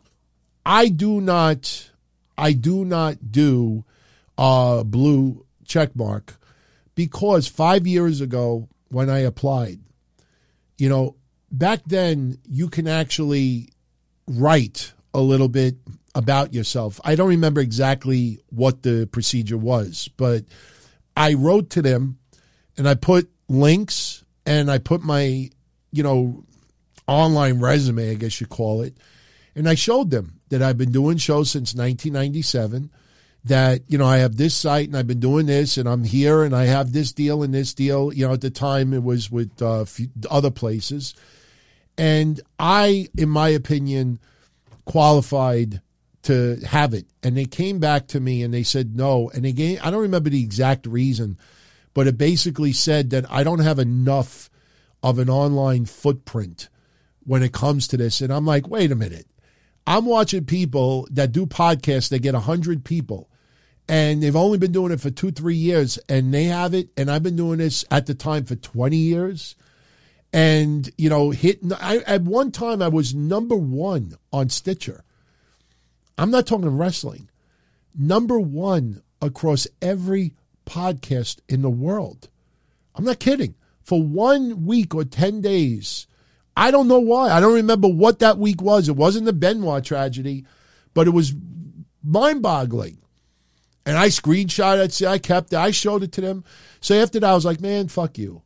I do not, I do not do uh, blue check mark because five years ago when I applied, you know, back then you can actually write a little bit about yourself. I don't remember exactly what the procedure was, but I wrote to them and I put links and I put my, you know, online resume, I guess you call it. And I showed them that I've been doing shows since nineteen ninety-seven, that, you know, I have this site and I've been doing this and I'm here and I have this deal and this deal. You know, at the time it was with uh, other places. And I, in my opinion, qualified to have it. And they came back to me and they said no. And they gave, I don't remember the exact reason, but it basically said that I don't have enough of an online footprint when it comes to this. And I'm like, wait a minute. I'm watching people that do podcasts, they get one hundred people, and they've only been doing it for two, three years, and they have it, and I've been doing this at the time for twenty years. And, you know, hit, I, at one time I was number one on Stitcher. I'm not talking wrestling. Number one across every podcast in the world. I'm not kidding. For one week or ten days, I don't know why. I don't remember what that week was. It wasn't the Benoit tragedy, but it was mind-boggling. And I screenshot it. See, I kept it. I showed it to them. So after that, I was like, man, fuck you.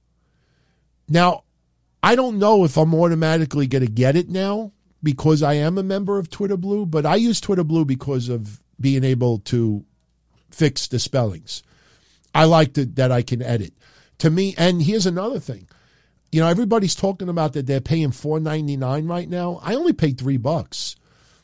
Now, I don't know if I'm automatically going to get it now because I am a member of Twitter Blue, but I use Twitter Blue because of being able to fix the spellings. I like to, that I can edit. To me, and here's another thing. You know, everybody's talking about that they're paying four ninety-nine right now. I only paid three bucks.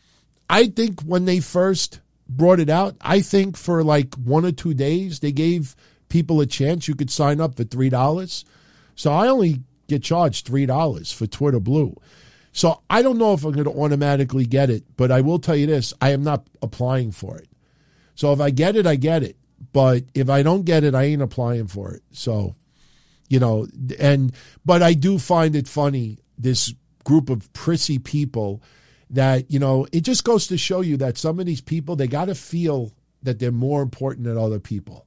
I think when they first brought it out, I think for like one or two days, they gave people a chance. You could sign up for three dollars. So I only get charged three dollars for Twitter Blue. So I don't know if I'm going to automatically get it, but I will tell you this, I am not applying for it. So if I get it, I get it. But if I don't get it, I ain't applying for it. So, you know, and, but I do find it funny, this group of prissy people that, you know, it just goes to show you that some of these people, they got to feel that they're more important than other people.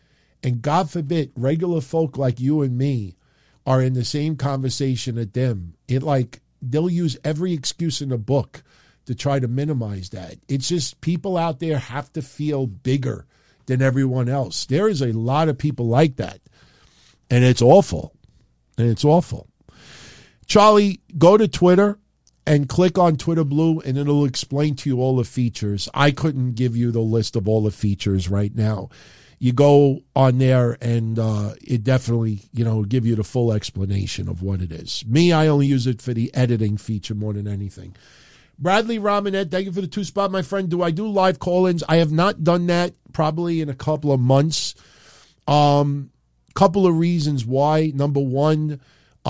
And God forbid, regular folk like you and me are in the same conversation at them. It like, they'll use every excuse in the book to try to minimize that. It's just people out there have to feel bigger than everyone else. There is a lot of people like that. And it's awful. And it's awful. Charlie, go to Twitter and click on Twitter Blue, and it'll explain to you all the features. I couldn't give you the list of all the features right now. You go on there, and uh, it definitely, you know, give you the full explanation of what it is. Me, I only use it for the editing feature more than anything. Bradley Romanet, thank you for the two spot, my friend. Do I do live call-ins? I have not done that probably in a couple of months. Um... Couple of reasons why. Number one,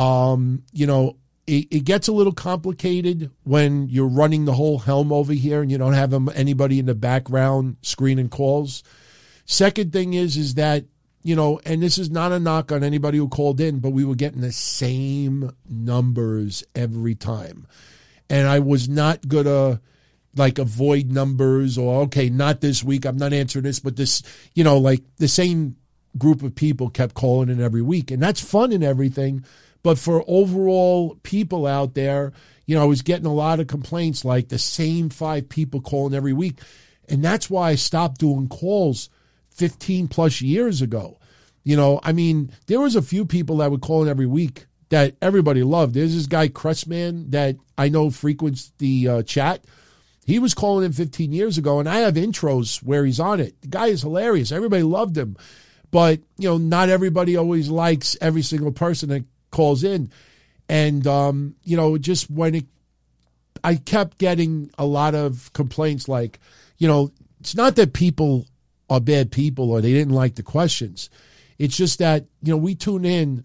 um, you know, it, it gets a little complicated when you're running the whole helm over here and you don't have anybody in the background screening calls. Second thing is, is that, you know, and this is not a knock on anybody who called in, but we were getting the same numbers every time. And I was not going to, like, avoid numbers or, okay, not this week, I'm not answering this, but this, you know, like the same group of people kept calling in every week, and that's fun and everything. But for overall people out there, you know, I was getting a lot of complaints like the same five people calling every week. And that's why I stopped doing calls fifteen plus years ago. You know, I mean, there was a few people that would call in every week that everybody loved. There's this guy, Cressman, that I know frequents the uh, chat. He was calling in fifteen years ago, and I have intros where he's on it. The guy is hilarious. Everybody loved him. But, you know, not everybody always likes every single person that calls in. And, um, you know, just when it, I kept getting a lot of complaints like, you know, it's not that people are bad people or they didn't like the questions. It's just that, you know, we tune in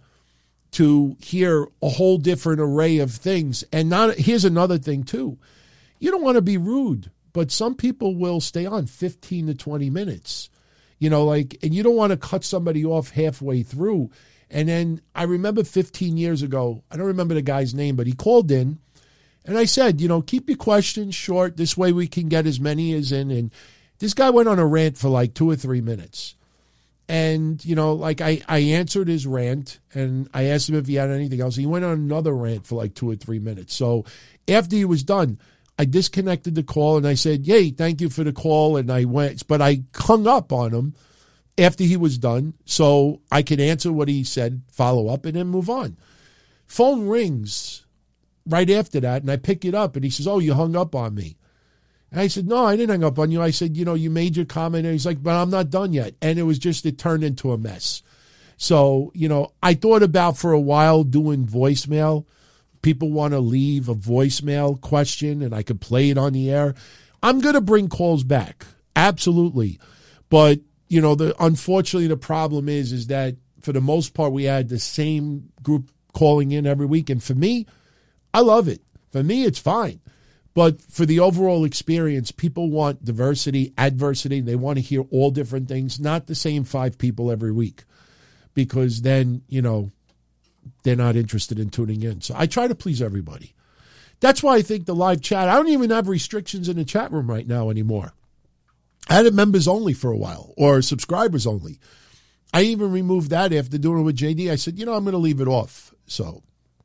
to hear a whole different array of things. And not, here's another thing, too. You don't want to be rude, but some people will stay on fifteen to twenty minutes. You know, like, and you don't want to cut somebody off halfway through. And then I remember fifteen years ago, I don't remember the guy's name, but he called in and I said, you know, keep your questions short. This way we can get as many as in. And this guy went on a rant for like two or three minutes. And, you know, like I, I answered his rant and I asked him if he had anything else. He went on another rant for like two or three minutes. So after he was done, I disconnected the call and I said, yay, thank you for the call. And I went, but I hung up on him after he was done so I could answer what he said, follow up, and then move on. Phone rings right after that and I pick it up and he says, oh, you hung up on me. And I said, no, I didn't hang up on you. I said, you know, you made your comment. And he's like, but I'm not done yet. And it was just, it turned into a mess. So, you know, I thought about for a while doing voicemail. People want to leave a voicemail question and I could play it on the air. I'm going to bring calls back. Absolutely. But, you know, the unfortunately, the problem is, is that for the most part, we had the same group calling in every week. And for me, I love it. For me, it's fine. But for the overall experience, people want diversity, adversity. They want to hear all different things, not the same five people every week, because then, you know, they're not interested in tuning in. So I try to please everybody. That's why I think the live chat, I don't even have restrictions in the chat room right now anymore. I had it members only for a while, or subscribers only. I even removed that after doing it with J D. I said, you know, I'm going to leave it off. So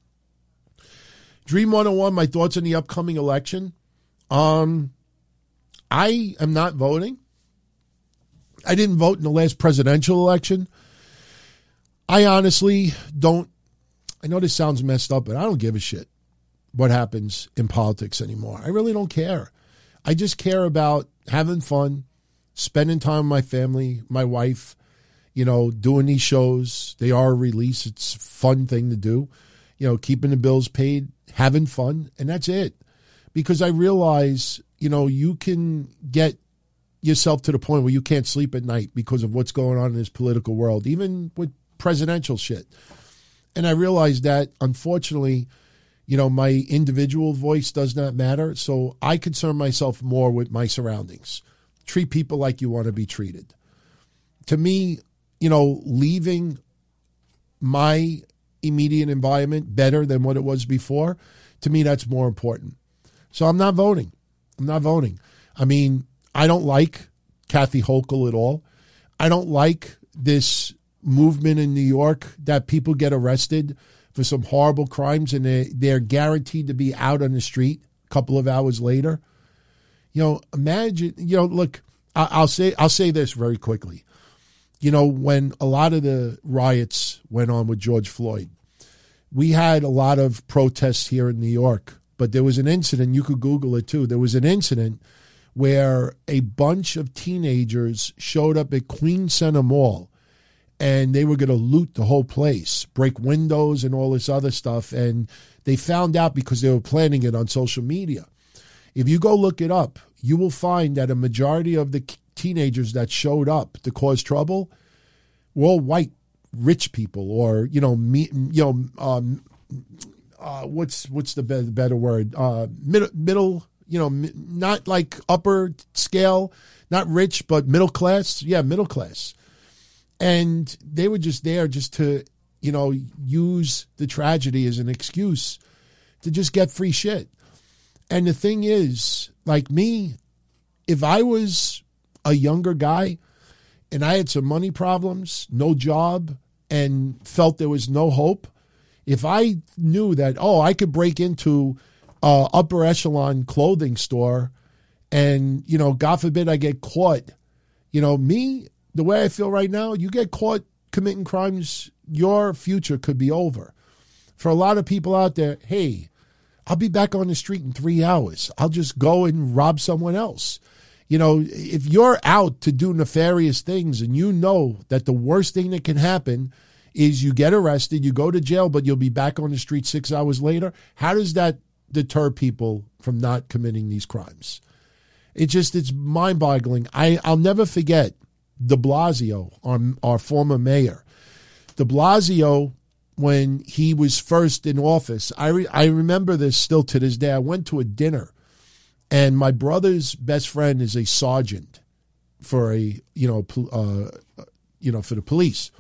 Dream one oh one, my thoughts on the upcoming election. Um, I am not voting. I didn't vote in the last presidential election. I honestly don't, I know this sounds messed up, but I don't give a shit what happens in politics anymore. I really don't care. I just care about having fun, spending time with my family, my wife, you know, doing these shows. They are a release. It's a fun thing to do. You know, keeping the bills paid, having fun, and that's it. Because I realize, you know, you can get yourself to the point where you can't sleep at night because of what's going on in this political world, even with presidential shit. And I realize that, unfortunately, you know, my individual voice does not matter. So I concern myself more with my surroundings. Treat people like you want to be treated. To me, you know, leaving my immediate environment better than what it was before, to me, that's more important. So I'm not voting. I'm not voting. I mean, I don't like Kathy Hochul at all. I don't like this movement in New York that people get arrested for some horrible crimes and they, they're guaranteed to be out on the street a couple of hours later. You know, imagine, you know, look, I, I'll say, I'll say this very quickly. You know, when a lot of the riots went on with George Floyd, we had a lot of protests here in New York, but there was an incident, you could Google it too, there was an incident where a bunch of teenagers showed up at Queen Center Mall and they were going to loot the whole place, break windows and all this other stuff, and they found out because they were planning it on social media. If you go look it up, you will find that a majority of the teenagers that showed up to cause trouble were all white, rich people, or you know, me, you know, um, uh, what's what's the be- better word? Uh, middle, middle, you know, mi- not like upper scale, not rich, but middle class. Yeah, middle class, and they were just there just to, you know, use the tragedy as an excuse to just get free shit. And the thing is, like me, if I was a younger guy and I had some money problems, no job, and felt there was no hope, if I knew that, oh, I could break into a upper echelon clothing store and, you know, God forbid I get caught, you know, me, the way I feel right now, you get caught committing crimes, your future could be over. For a lot of people out there, hey, I'll be back on the street in three hours. I'll just go and rob someone else. You know, if you're out to do nefarious things and you know that the worst thing that can happen is you get arrested, you go to jail, but you'll be back on the street six hours later, how does that deter people from not committing these crimes? It just, it's mind-boggling. I, I'll never forget de Blasio, our, our former mayor. De Blasio, when he was first in office, I, re, I remember this still to this day. I went to a dinner. And my brother's best friend is a sergeant for a, you know, uh, you know, for the police.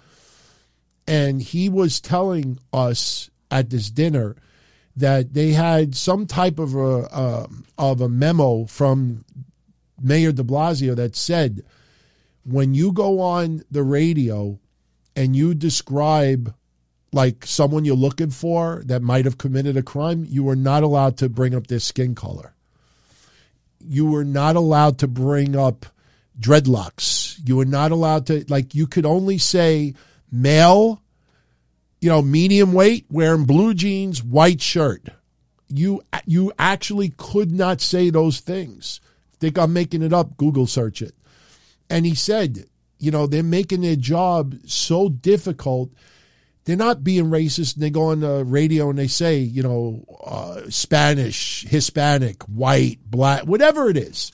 And he was telling us at this dinner that they had some type of a, uh, of a memo from Mayor de Blasio that said, when you go on the radio and you describe like someone you're looking for that might have committed a crime, you are not allowed to bring up their skin color. You were not allowed to bring up dreadlocks. You were not allowed to, like, you could only say male, you know, medium weight, wearing blue jeans, white shirt. You you actually could not say those things. Think I'm making it up, Google search it. And he said, you know, they're making their job so difficult. They're not being racist. And they go on the radio and they say, you know, uh, Spanish, Hispanic, white, black, whatever it is.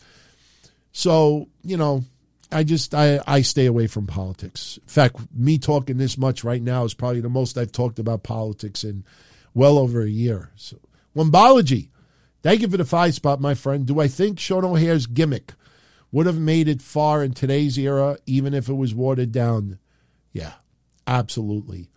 So, you know, I just, I, I stay away from politics. In fact, me talking this much right now is probably the most I've talked about politics in well over a year. So, Wombology, thank you for the five spot, my friend. Do I think Sean O'Hare's gimmick would have made it far in today's era, even if it was watered down? Yeah, absolutely.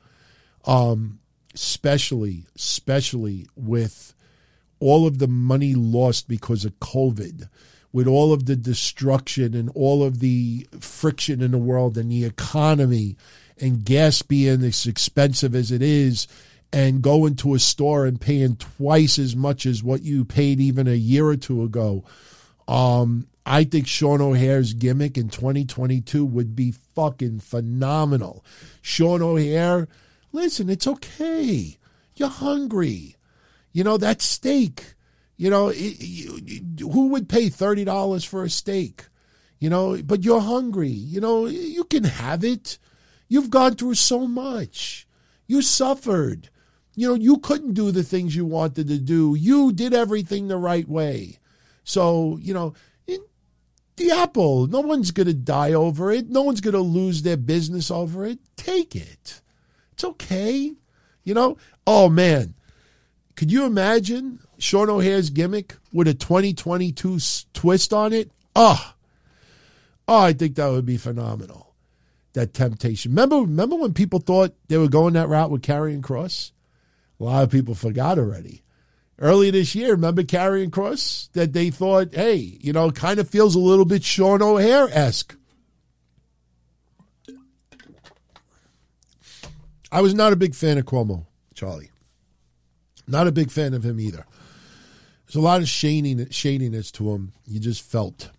Um, especially, especially with all of the money lost because of COVID, with all of the destruction and all of the friction in the world and the economy and gas being as expensive as it is, and going to a store and paying twice as much as what you paid even a year or two ago. Um, I think Sean O'Hare's gimmick in twenty twenty-two would be fucking phenomenal. Sean O'Hare, listen, it's okay. You're hungry. You know, that steak, you know, it, you, who would pay thirty dollars for a steak? You know, but you're hungry. You know, you can have it. You've gone through so much. You suffered. You know, you couldn't do the things you wanted to do. You did everything the right way. So, you know, it, the apple, no one's going to die over it. No one's going to lose their business over it. Take it. It's okay. You know, oh, man. Could you imagine Sean O'Hare's gimmick with a twenty twenty-two twist on it? Oh, oh, I think that would be phenomenal. That temptation. Remember, remember when people thought they were going that route with Karrion Kross? A lot of people forgot already. Earlier this year, remember Karrion Kross? That they thought, hey, you know, kind of feels a little bit Sean O'Hare-esque. I was not a big fan of Cuomo, Charlie. Not a big fan of him either. There's a lot of shadiness, shadiness to him. You just felt.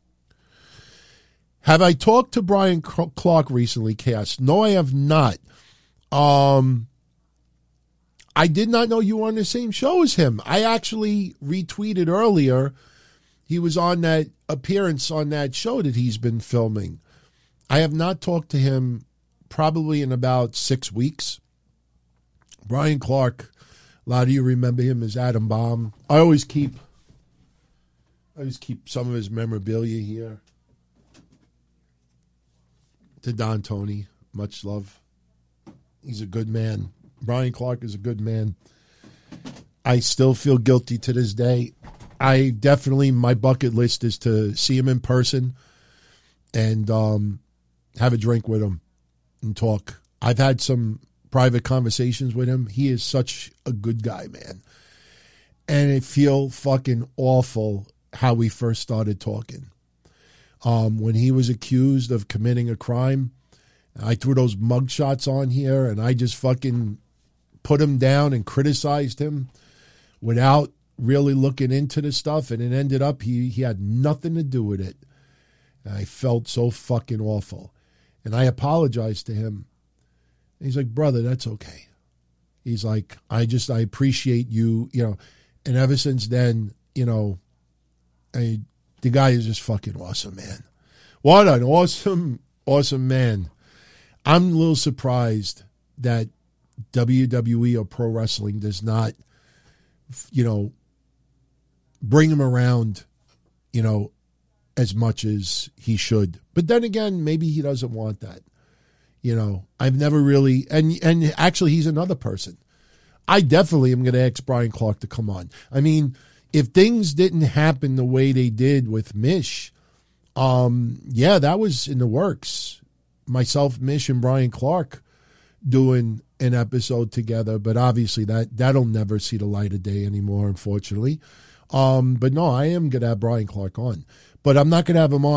Have I talked to Brian Clark recently, Cass? No, I have not. Um, I did not know you were on the same show as him. I actually retweeted earlier. He was on that appearance on that show that he's been filming. I have not talked to him probably in about six weeks. Brian Clark, a lot of you remember him as Adam Bomb. I always keep, I always keep some of his memorabilia here. To Don Tony, much love. He's a good man. Brian Clark is a good man. I still feel guilty to this day. I definitely, my bucket list is to see him in person and um, have a drink with him and talk. I've had some private conversations with him. He is such a good guy, man. And I feel fucking awful how we first started talking. Um, when he was accused of committing a crime, I threw those mugshots on here and I just fucking put him down and criticized him without really looking into the stuff. And it ended up, he, he had nothing to do with it. And I felt so fucking awful. And I apologized to him. And he's like, brother, that's okay. He's like, I just, I appreciate you, you know. And ever since then, you know, I, the guy is just fucking awesome, man. What an awesome, awesome man. I'm a little surprised that W W E or pro wrestling does not, you know, bring him around, you know, as much as he should. But then again, maybe he doesn't want that. You know, I've never really, and and actually he's another person. I definitely am going to ask Brian Clark to come on. I mean, if things didn't happen the way they did with Mish, um, yeah, that was in the works. Myself, Mish, and Brian Clark doing an episode together, but obviously that, that'll never see the light of day anymore, unfortunately. Um, but no, I am going to have Brian Clark on. But I'm not going to have him on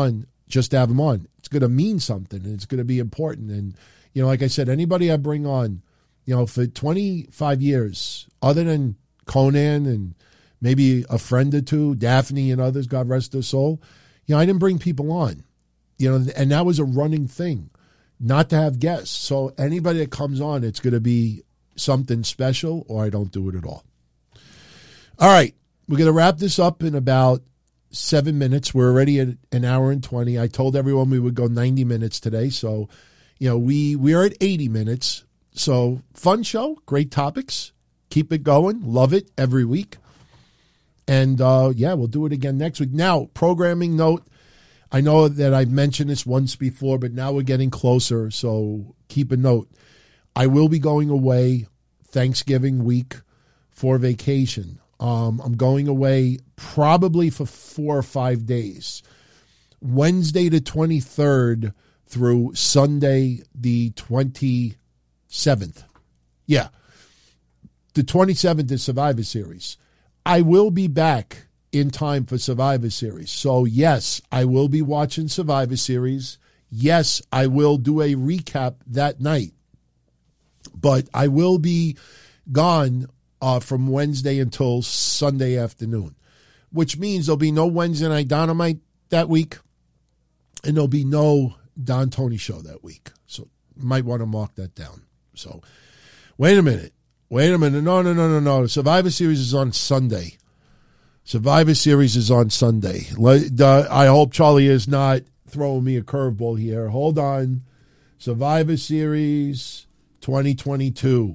just to have them on. It's going to mean something, and it's going to be important. And, you know, like I said, anybody I bring on, you know, for twenty-five years, other than Conan and maybe a friend or two, Daphne and others, God rest their soul, you know, I didn't bring people on, you know, and that was a running thing, not to have guests. So anybody that comes on, it's going to be something special, or I don't do it at all. All right, we're going to wrap this up in about seven minutes. We're already at an hour and twenty. I told everyone we would go ninety minutes today, so, you know, we, we are at eighty minutes. So fun show, great topics. Keep it going. Love it every week. And, uh, yeah, we'll do it again next week. Now, programming note, I know that I've mentioned this once before, but now we're getting closer, so keep a note. I will be going away Thanksgiving week for vacation. Um, I'm going away probably for four or five days. Wednesday the twenty-third through Sunday the twenty-seventh. Yeah. The twenty-seventh is Survivor Series. I will be back in time for Survivor Series. So, yes, I will be watching Survivor Series. Yes, I will do a recap that night. But I will be gone uh, from Wednesday until Sunday afternoon, which means there'll be no Wednesday Night Dynamite that week, and there'll be no Don Tony show that week. So you might want to mark that down. So wait a minute. Wait a minute. No, no, no, no, no. Survivor Series is on Sunday. Survivor Series is on Sunday. I hope Charlie is not throwing me a curveball here. Hold on. Survivor Series twenty twenty-two.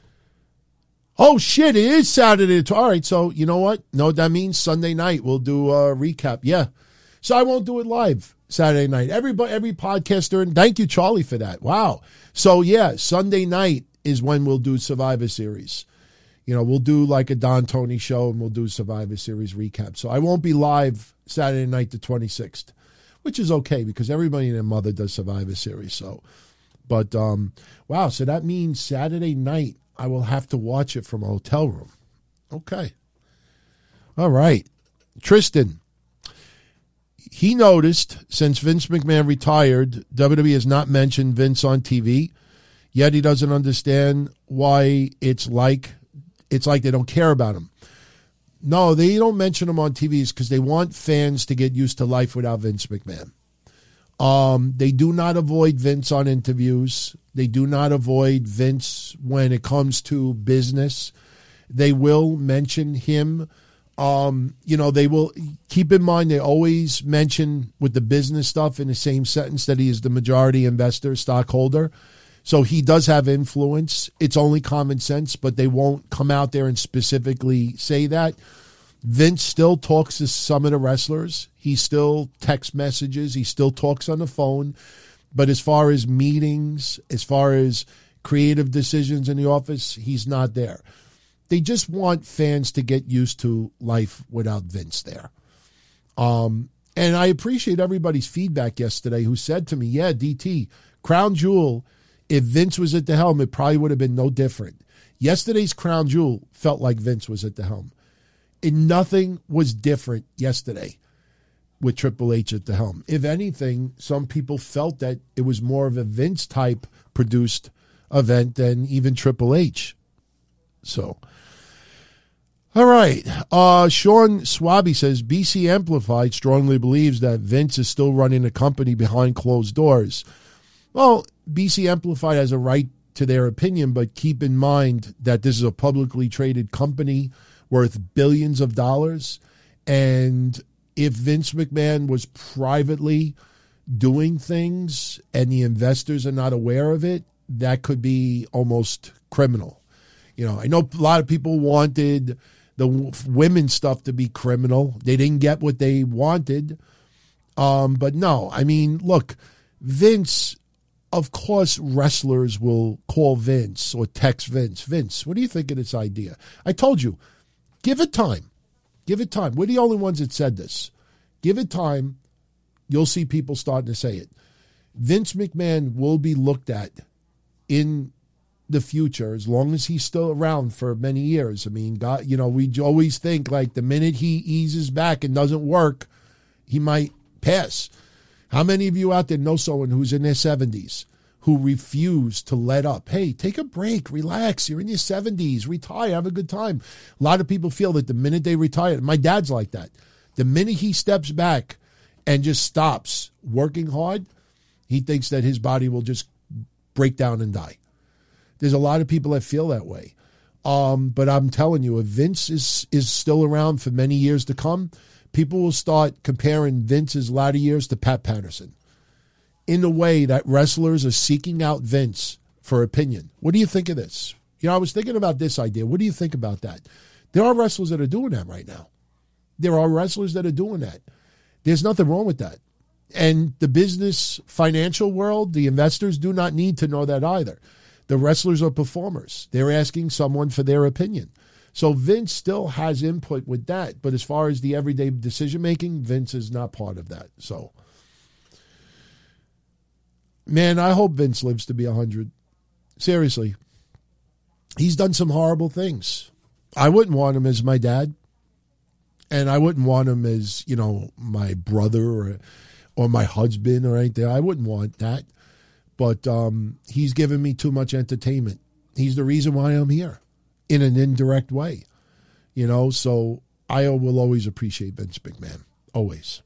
Oh, shit, it is Saturday. All right, so you know what? No, that means Sunday night we'll do a recap. Yeah. So I won't do it live Saturday night. Everybody, every podcaster, and thank you, Charlie, for that. Wow. So, yeah, Sunday night is when we'll do Survivor Series. You know, we'll do like a Don Tony show, and we'll do Survivor Series recap. So I won't be live Saturday night the twenty-sixth, which is okay because everybody and their mother does Survivor Series. So, but, um, wow, so that means Saturday night I will have to watch it from a hotel room. Okay. All right. Tristan. He noticed since Vince McMahon retired, W W E has not mentioned Vince on T V, yet he doesn't understand why it's like it's like they don't care about him. No, they don't mention him on T V because they want fans to get used to life without Vince McMahon. Um, they do not avoid Vince on interviews. They do not avoid Vince when it comes to business. They will mention him. Um, you know, they will keep in mind they always mention with the business stuff in the same sentence that he is the majority investor, stockholder. So he does have influence. It's only common sense, but they won't come out there and specifically say that. Vince still talks to some of the wrestlers. He still texts messages. He still talks on the phone. But as far as meetings, as far as creative decisions in the office, he's not there. They just want fans to get used to life without Vince there. Um, and I appreciate everybody's feedback yesterday who said to me, yeah, D T, Crown Jewel, if Vince was at the helm, it probably would have been no different. Yesterday's Crown Jewel felt like Vince was at the helm. And nothing was different yesterday with Triple H at the helm. If anything, some people felt that it was more of a Vince-type produced event than even Triple H. So, all right. Uh, Sean Swaby says, B C Amplified strongly believes that Vince is still running the company behind closed doors. Well, B C Amplified has a right to their opinion, but keep in mind that this is a publicly traded company worth billions of dollars. And if Vince McMahon was privately doing things and the investors are not aware of it, that could be almost criminal. You know, I know a lot of people wanted the women's stuff to be criminal. They didn't get what they wanted. Um, but no, I mean, look, Vince, of course, wrestlers will call Vince or text Vince. Vince, what do you think of this idea? I told you, give it time. Give it time. We're the only ones that said this. Give it time. You'll see people starting to say it. Vince McMahon will be looked at in the future, as long as he's still around for many years. I mean, God, you know, we always think like the minute he eases back and doesn't work, he might pass. How many of you out there know someone who's in their seventies who refuse to let up? Hey, take a break, relax. You're in your seventies, retire, have a good time. A lot of people feel that the minute they retire, my dad's like that. The minute he steps back and just stops working hard, he thinks that his body will just break down and die. There's a lot of people that feel that way. Um, but I'm telling you, if Vince is, is still around for many years to come, people will start comparing Vince's latter years to Pat Patterson in the way that wrestlers are seeking out Vince for opinion. What do you think of this? You know, I was thinking about this idea. What do you think about that? There are wrestlers that are doing that right now. There are wrestlers that are doing that. There's nothing wrong with that. And the business, financial world, the investors do not need to know that either. The wrestlers are performers. They're asking someone for their opinion. So Vince still has input with that. But as far as the everyday decision-making, Vince is not part of that. So, man, I hope Vince lives to be one hundred. Seriously. He's done some horrible things. I wouldn't want him as my dad. And I wouldn't want him as, you know, my brother or, or my husband or anything. I wouldn't want that. But um, he's given me too much entertainment. He's the reason why I'm here in an indirect way. You know, so I will always appreciate Vince McMahon. Always.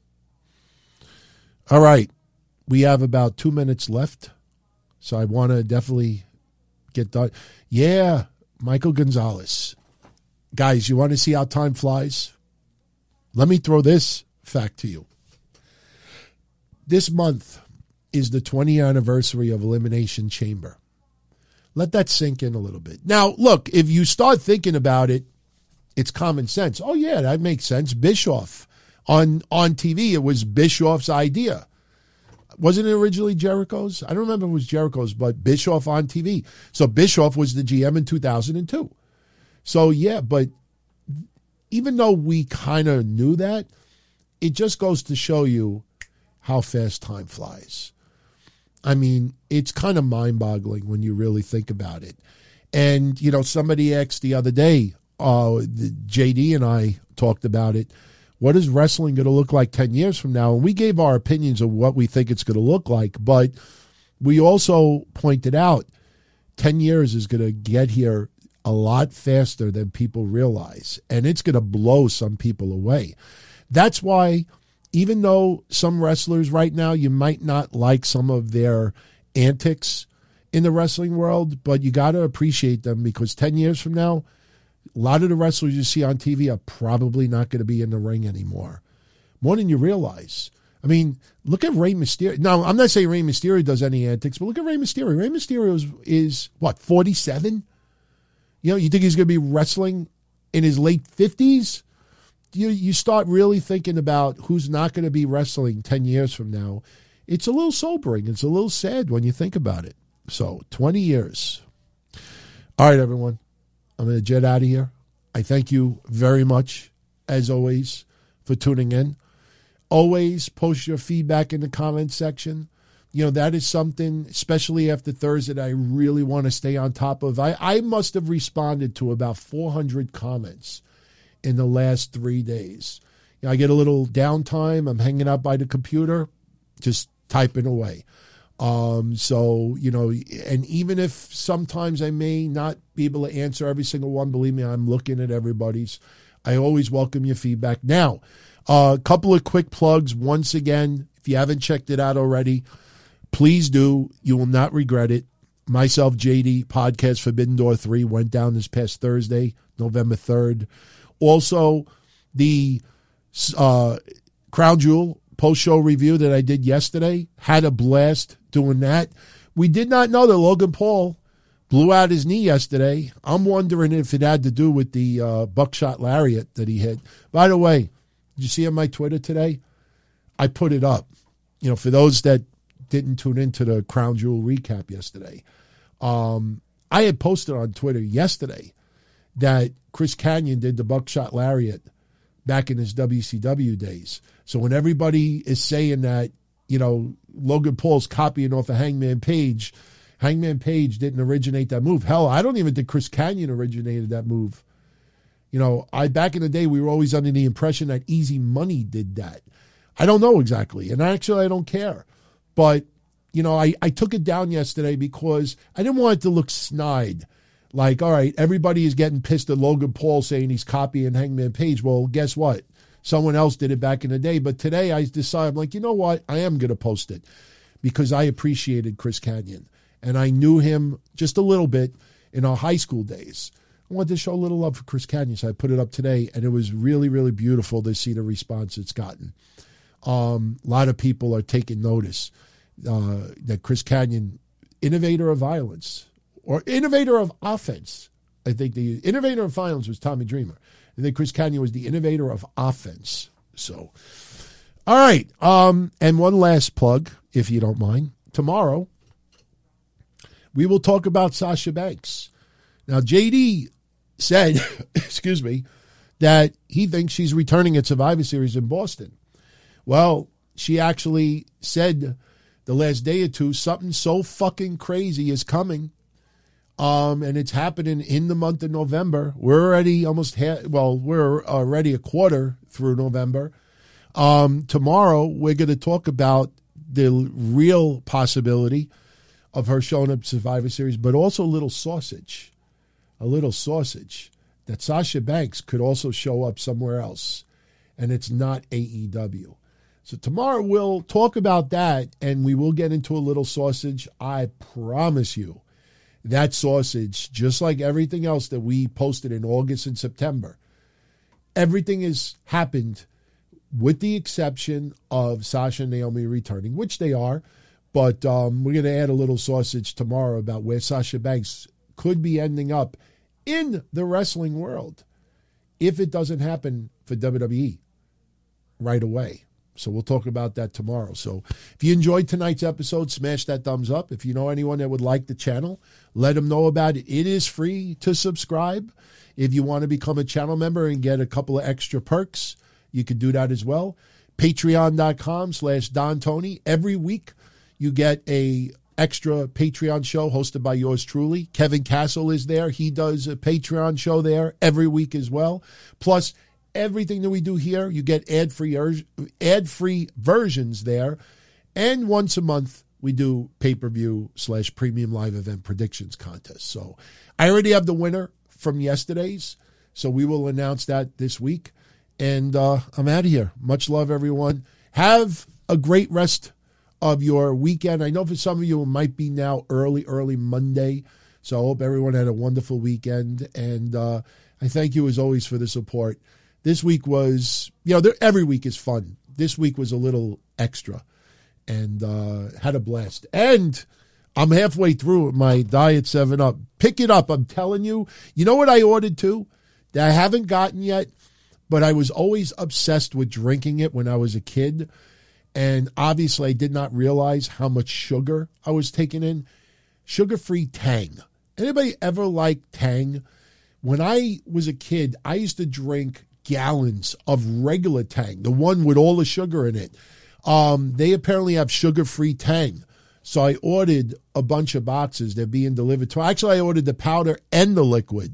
All right. We have about two minutes left. So I want to definitely get done. Yeah, Michael Gonzalez. Guys, you want to see how time flies? Let me throw this fact to you. This month is the twentieth anniversary of Elimination Chamber. Let that sink in a little bit. Now, look, if you start thinking about it, it's common sense. Oh, yeah, that makes sense. Bischoff. On, on T V, it was Bischoff's idea. Wasn't it originally Jericho's? I don't remember if it was Jericho's, but Bischoff on T V. So Bischoff was the G M in two thousand two. So, yeah, but even though we kind of knew that, it just goes to show you how fast time flies. I mean, it's kind of mind-boggling when you really think about it. And, you know, somebody asked the other day, uh, the J D and I talked about it, what is wrestling going to look like ten years from now? And we gave our opinions of what we think it's going to look like, but we also pointed out ten years is going to get here a lot faster than people realize, and it's going to blow some people away. That's why, even though some wrestlers right now, you might not like some of their antics in the wrestling world, but you got to appreciate them, because ten years from now, a lot of the wrestlers you see on T V are probably not going to be in the ring anymore. More than you realize. I mean, look at Rey Mysterio. Now, I'm not saying Rey Mysterio does any antics, but look at Rey Mysterio. Rey Mysterio is, is what, forty-seven? You know, you think he's going to be wrestling in his late fifties? You you start really thinking about who's not going to be wrestling ten years from now. It's a little sobering. It's a little sad when you think about it. So, twenty years. All right, everyone. I'm going to jet out of here. I thank you very much, as always, for tuning in. Always post your feedback in the comment section. You know, that is something, especially after Thursday, that I really want to stay on top of. I, I must have responded to about four hundred comments in the last three days. You know, I get a little downtime. I'm hanging out by the computer, just typing away. Um, so, you know, and even if sometimes I may not be able to answer every single one, believe me, I'm looking at everybody's. I always welcome your feedback. Now, a uh, couple of quick plugs. Once again, if you haven't checked it out already, please do. You will not regret it. Myself, J D, podcast Forbidden Door three went down this past Thursday, November third. Also, the uh, Crown Jewel post-show review that I did yesterday, had a blast doing that. We did not know that Logan Paul blew out his knee yesterday. I'm wondering if it had to do with the uh, buckshot lariat that he hit. By the way, did you see on my Twitter today? I put it up. You know, for those that didn't tune into the Crown Jewel recap yesterday, um, I had posted on Twitter yesterday that Chris Kanyon did the buckshot lariat back in his W C W days. So when everybody is saying that, you know, Logan Paul's copying off of Hangman Page, Hangman Page didn't originate that move. Hell, I don't even think Chris Kanyon originated that move. You know, I back in the day, we were always under the impression that Easy Money did that. I don't know exactly. And actually, I don't care. But, you know, I, I took it down yesterday because I didn't want it to look snide. Like, all right, everybody is getting pissed at Logan Paul saying he's copying Hangman Page. Well, guess what? Someone else did it back in the day. But today I decided, I'm like, you know what? I am going to post it because I appreciated Chris Kanyon. And I knew him just a little bit in our high school days. I wanted to show a little love for Chris Kanyon, so I put it up today. And it was really, really beautiful to see the response it's gotten. Um, a lot of people are taking notice uh, that Chris Kanyon, innovator of violence, or innovator of offense. I think the innovator of violence was Tommy Dreamer. I think Chris Kanyon was the innovator of offense. So, all right. Um, and one last plug, if you don't mind. Tomorrow, we will talk about Sasha Banks. Now, J D said, excuse me, that he thinks she's returning at Survivor Series in Boston. Well, she actually said the last day or two, something so fucking crazy is coming. Um, and it's happening in the month of November. We're already almost, ha- well, we're already a quarter through November. Um, tomorrow, we're going to talk about the real possibility of her showing up Survivor Series, but also a little sausage, a little sausage that Sasha Banks could also show up somewhere else. And it's not A E W. So tomorrow we'll talk about that, and we will get into a little sausage. I promise you. That sausage, just like everything else that we posted in August and September, everything has happened with the exception of Sasha and Naomi returning, which they are. But um, we're going to add a little sausage tomorrow about where Sasha Banks could be ending up in the wrestling world if it doesn't happen for W W E right away. So we'll talk about that tomorrow. So if you enjoyed tonight's episode, smash that thumbs up. If you know anyone that would like the channel, let them know about it. It is free to subscribe. If you want to become a channel member and get a couple of extra perks, you can do that as well. Patreon.com slash Don Tony. Every week you get a extra Patreon show hosted by yours truly. Kevin Castle is there. He does a Patreon show there every week as well. Plus, everything that we do here, you get ad-free ad-free versions there. And once a month, we do pay-per-view slash premium live event predictions contest. So I already have the winner from yesterday's, so we will announce that this week. And uh, I'm out of here. Much love, everyone. Have a great rest of your weekend. I know for some of you it might be now early, early Monday. So I hope everyone had a wonderful weekend. And uh, I thank you, as always, for the support. This week was, you know, every week is fun. This week was a little extra and uh, had a blast. And I'm halfway through my Diet seven up. Pick it up. I'm telling you. You know what I ordered too that I haven't gotten yet, but I was always obsessed with drinking it when I was a kid. And obviously I did not realize how much sugar I was taking in. Sugar-free Tang. Anybody ever like Tang? When I was a kid, I used to drink gallons of regular Tang, the one with all the sugar in it. Um, they apparently have sugar-free Tang. So I ordered a bunch of boxes. They're being delivered to. Actually, I ordered the powder and the liquid.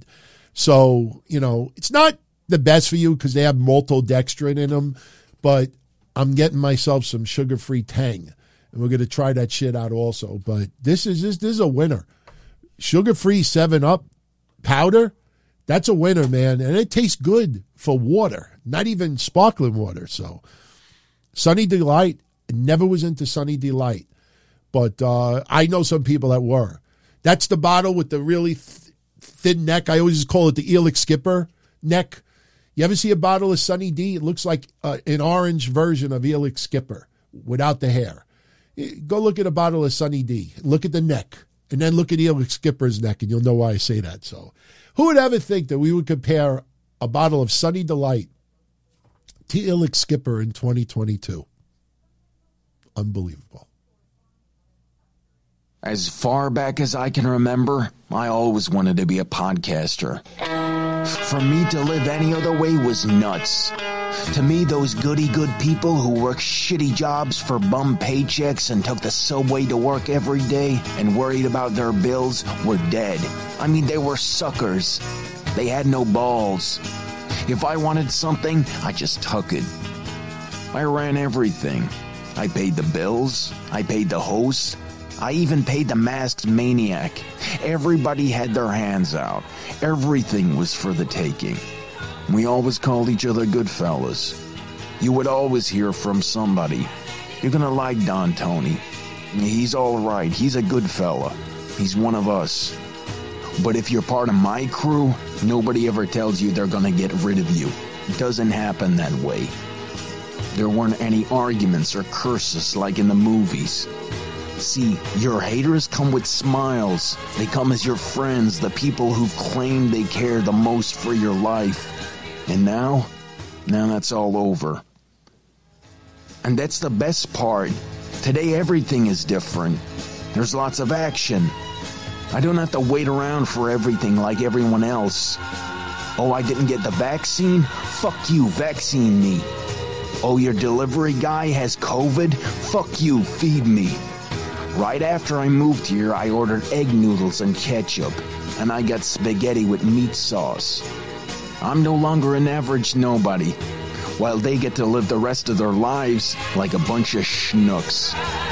So, you know, it's not the best for you because they have maltodextrin in them, but I'm getting myself some sugar-free Tang. And we're going to try that shit out also. But this is this, this is a winner. Sugar-free seven up powder, that's a winner, man. And it tastes good for water, not even sparkling water. So Sunny Delight, never was into Sunny Delight. But uh, I know some people that were. That's the bottle with the really th- thin neck. I always just call it the Elix Skipper neck. You ever see a bottle of Sunny D? It looks like uh, an orange version of Elix Skipper without the hair. Go look at a bottle of Sunny D. Look at the neck. And then look at Elix Skipper's neck, and you'll know why I say that. So who would ever think that we would compare a bottle of Sunny Delight to Elix Skipper in twenty twenty-two? Unbelievable. As far back as I can remember, I always wanted to be a podcaster. For me to live any other way was nuts. To me, those goody-good people who worked shitty jobs for bum paychecks and took the subway to work every day and worried about their bills were dead. I mean, they were suckers. They had no balls. If I wanted something, I just took it. I ran everything. I paid the bills. I paid the host. I even paid the masked maniac. Everybody had their hands out. Everything was for the taking. We always called each other good fellas. You would always hear from somebody. You're gonna like Don Tony. He's all right. He's a good fella. He's one of us. But if you're part of my crew, nobody ever tells you they're gonna get rid of you. It doesn't happen that way. There weren't any arguments or curses like in the movies. See, your haters come with smiles. They come as your friends, the people who claim they care the most for your life. And now, now that's all over. And that's the best part. Today everything is different. There's lots of action. I don't have to wait around for everything like everyone else. Oh, I didn't get the vaccine? Fuck you, vaccine me. Oh, your delivery guy has COVID? Fuck you, feed me. Right after I moved here, I ordered egg noodles and ketchup, and I got spaghetti with meat sauce. I'm no longer an average nobody, while they get to live the rest of their lives like a bunch of schnooks.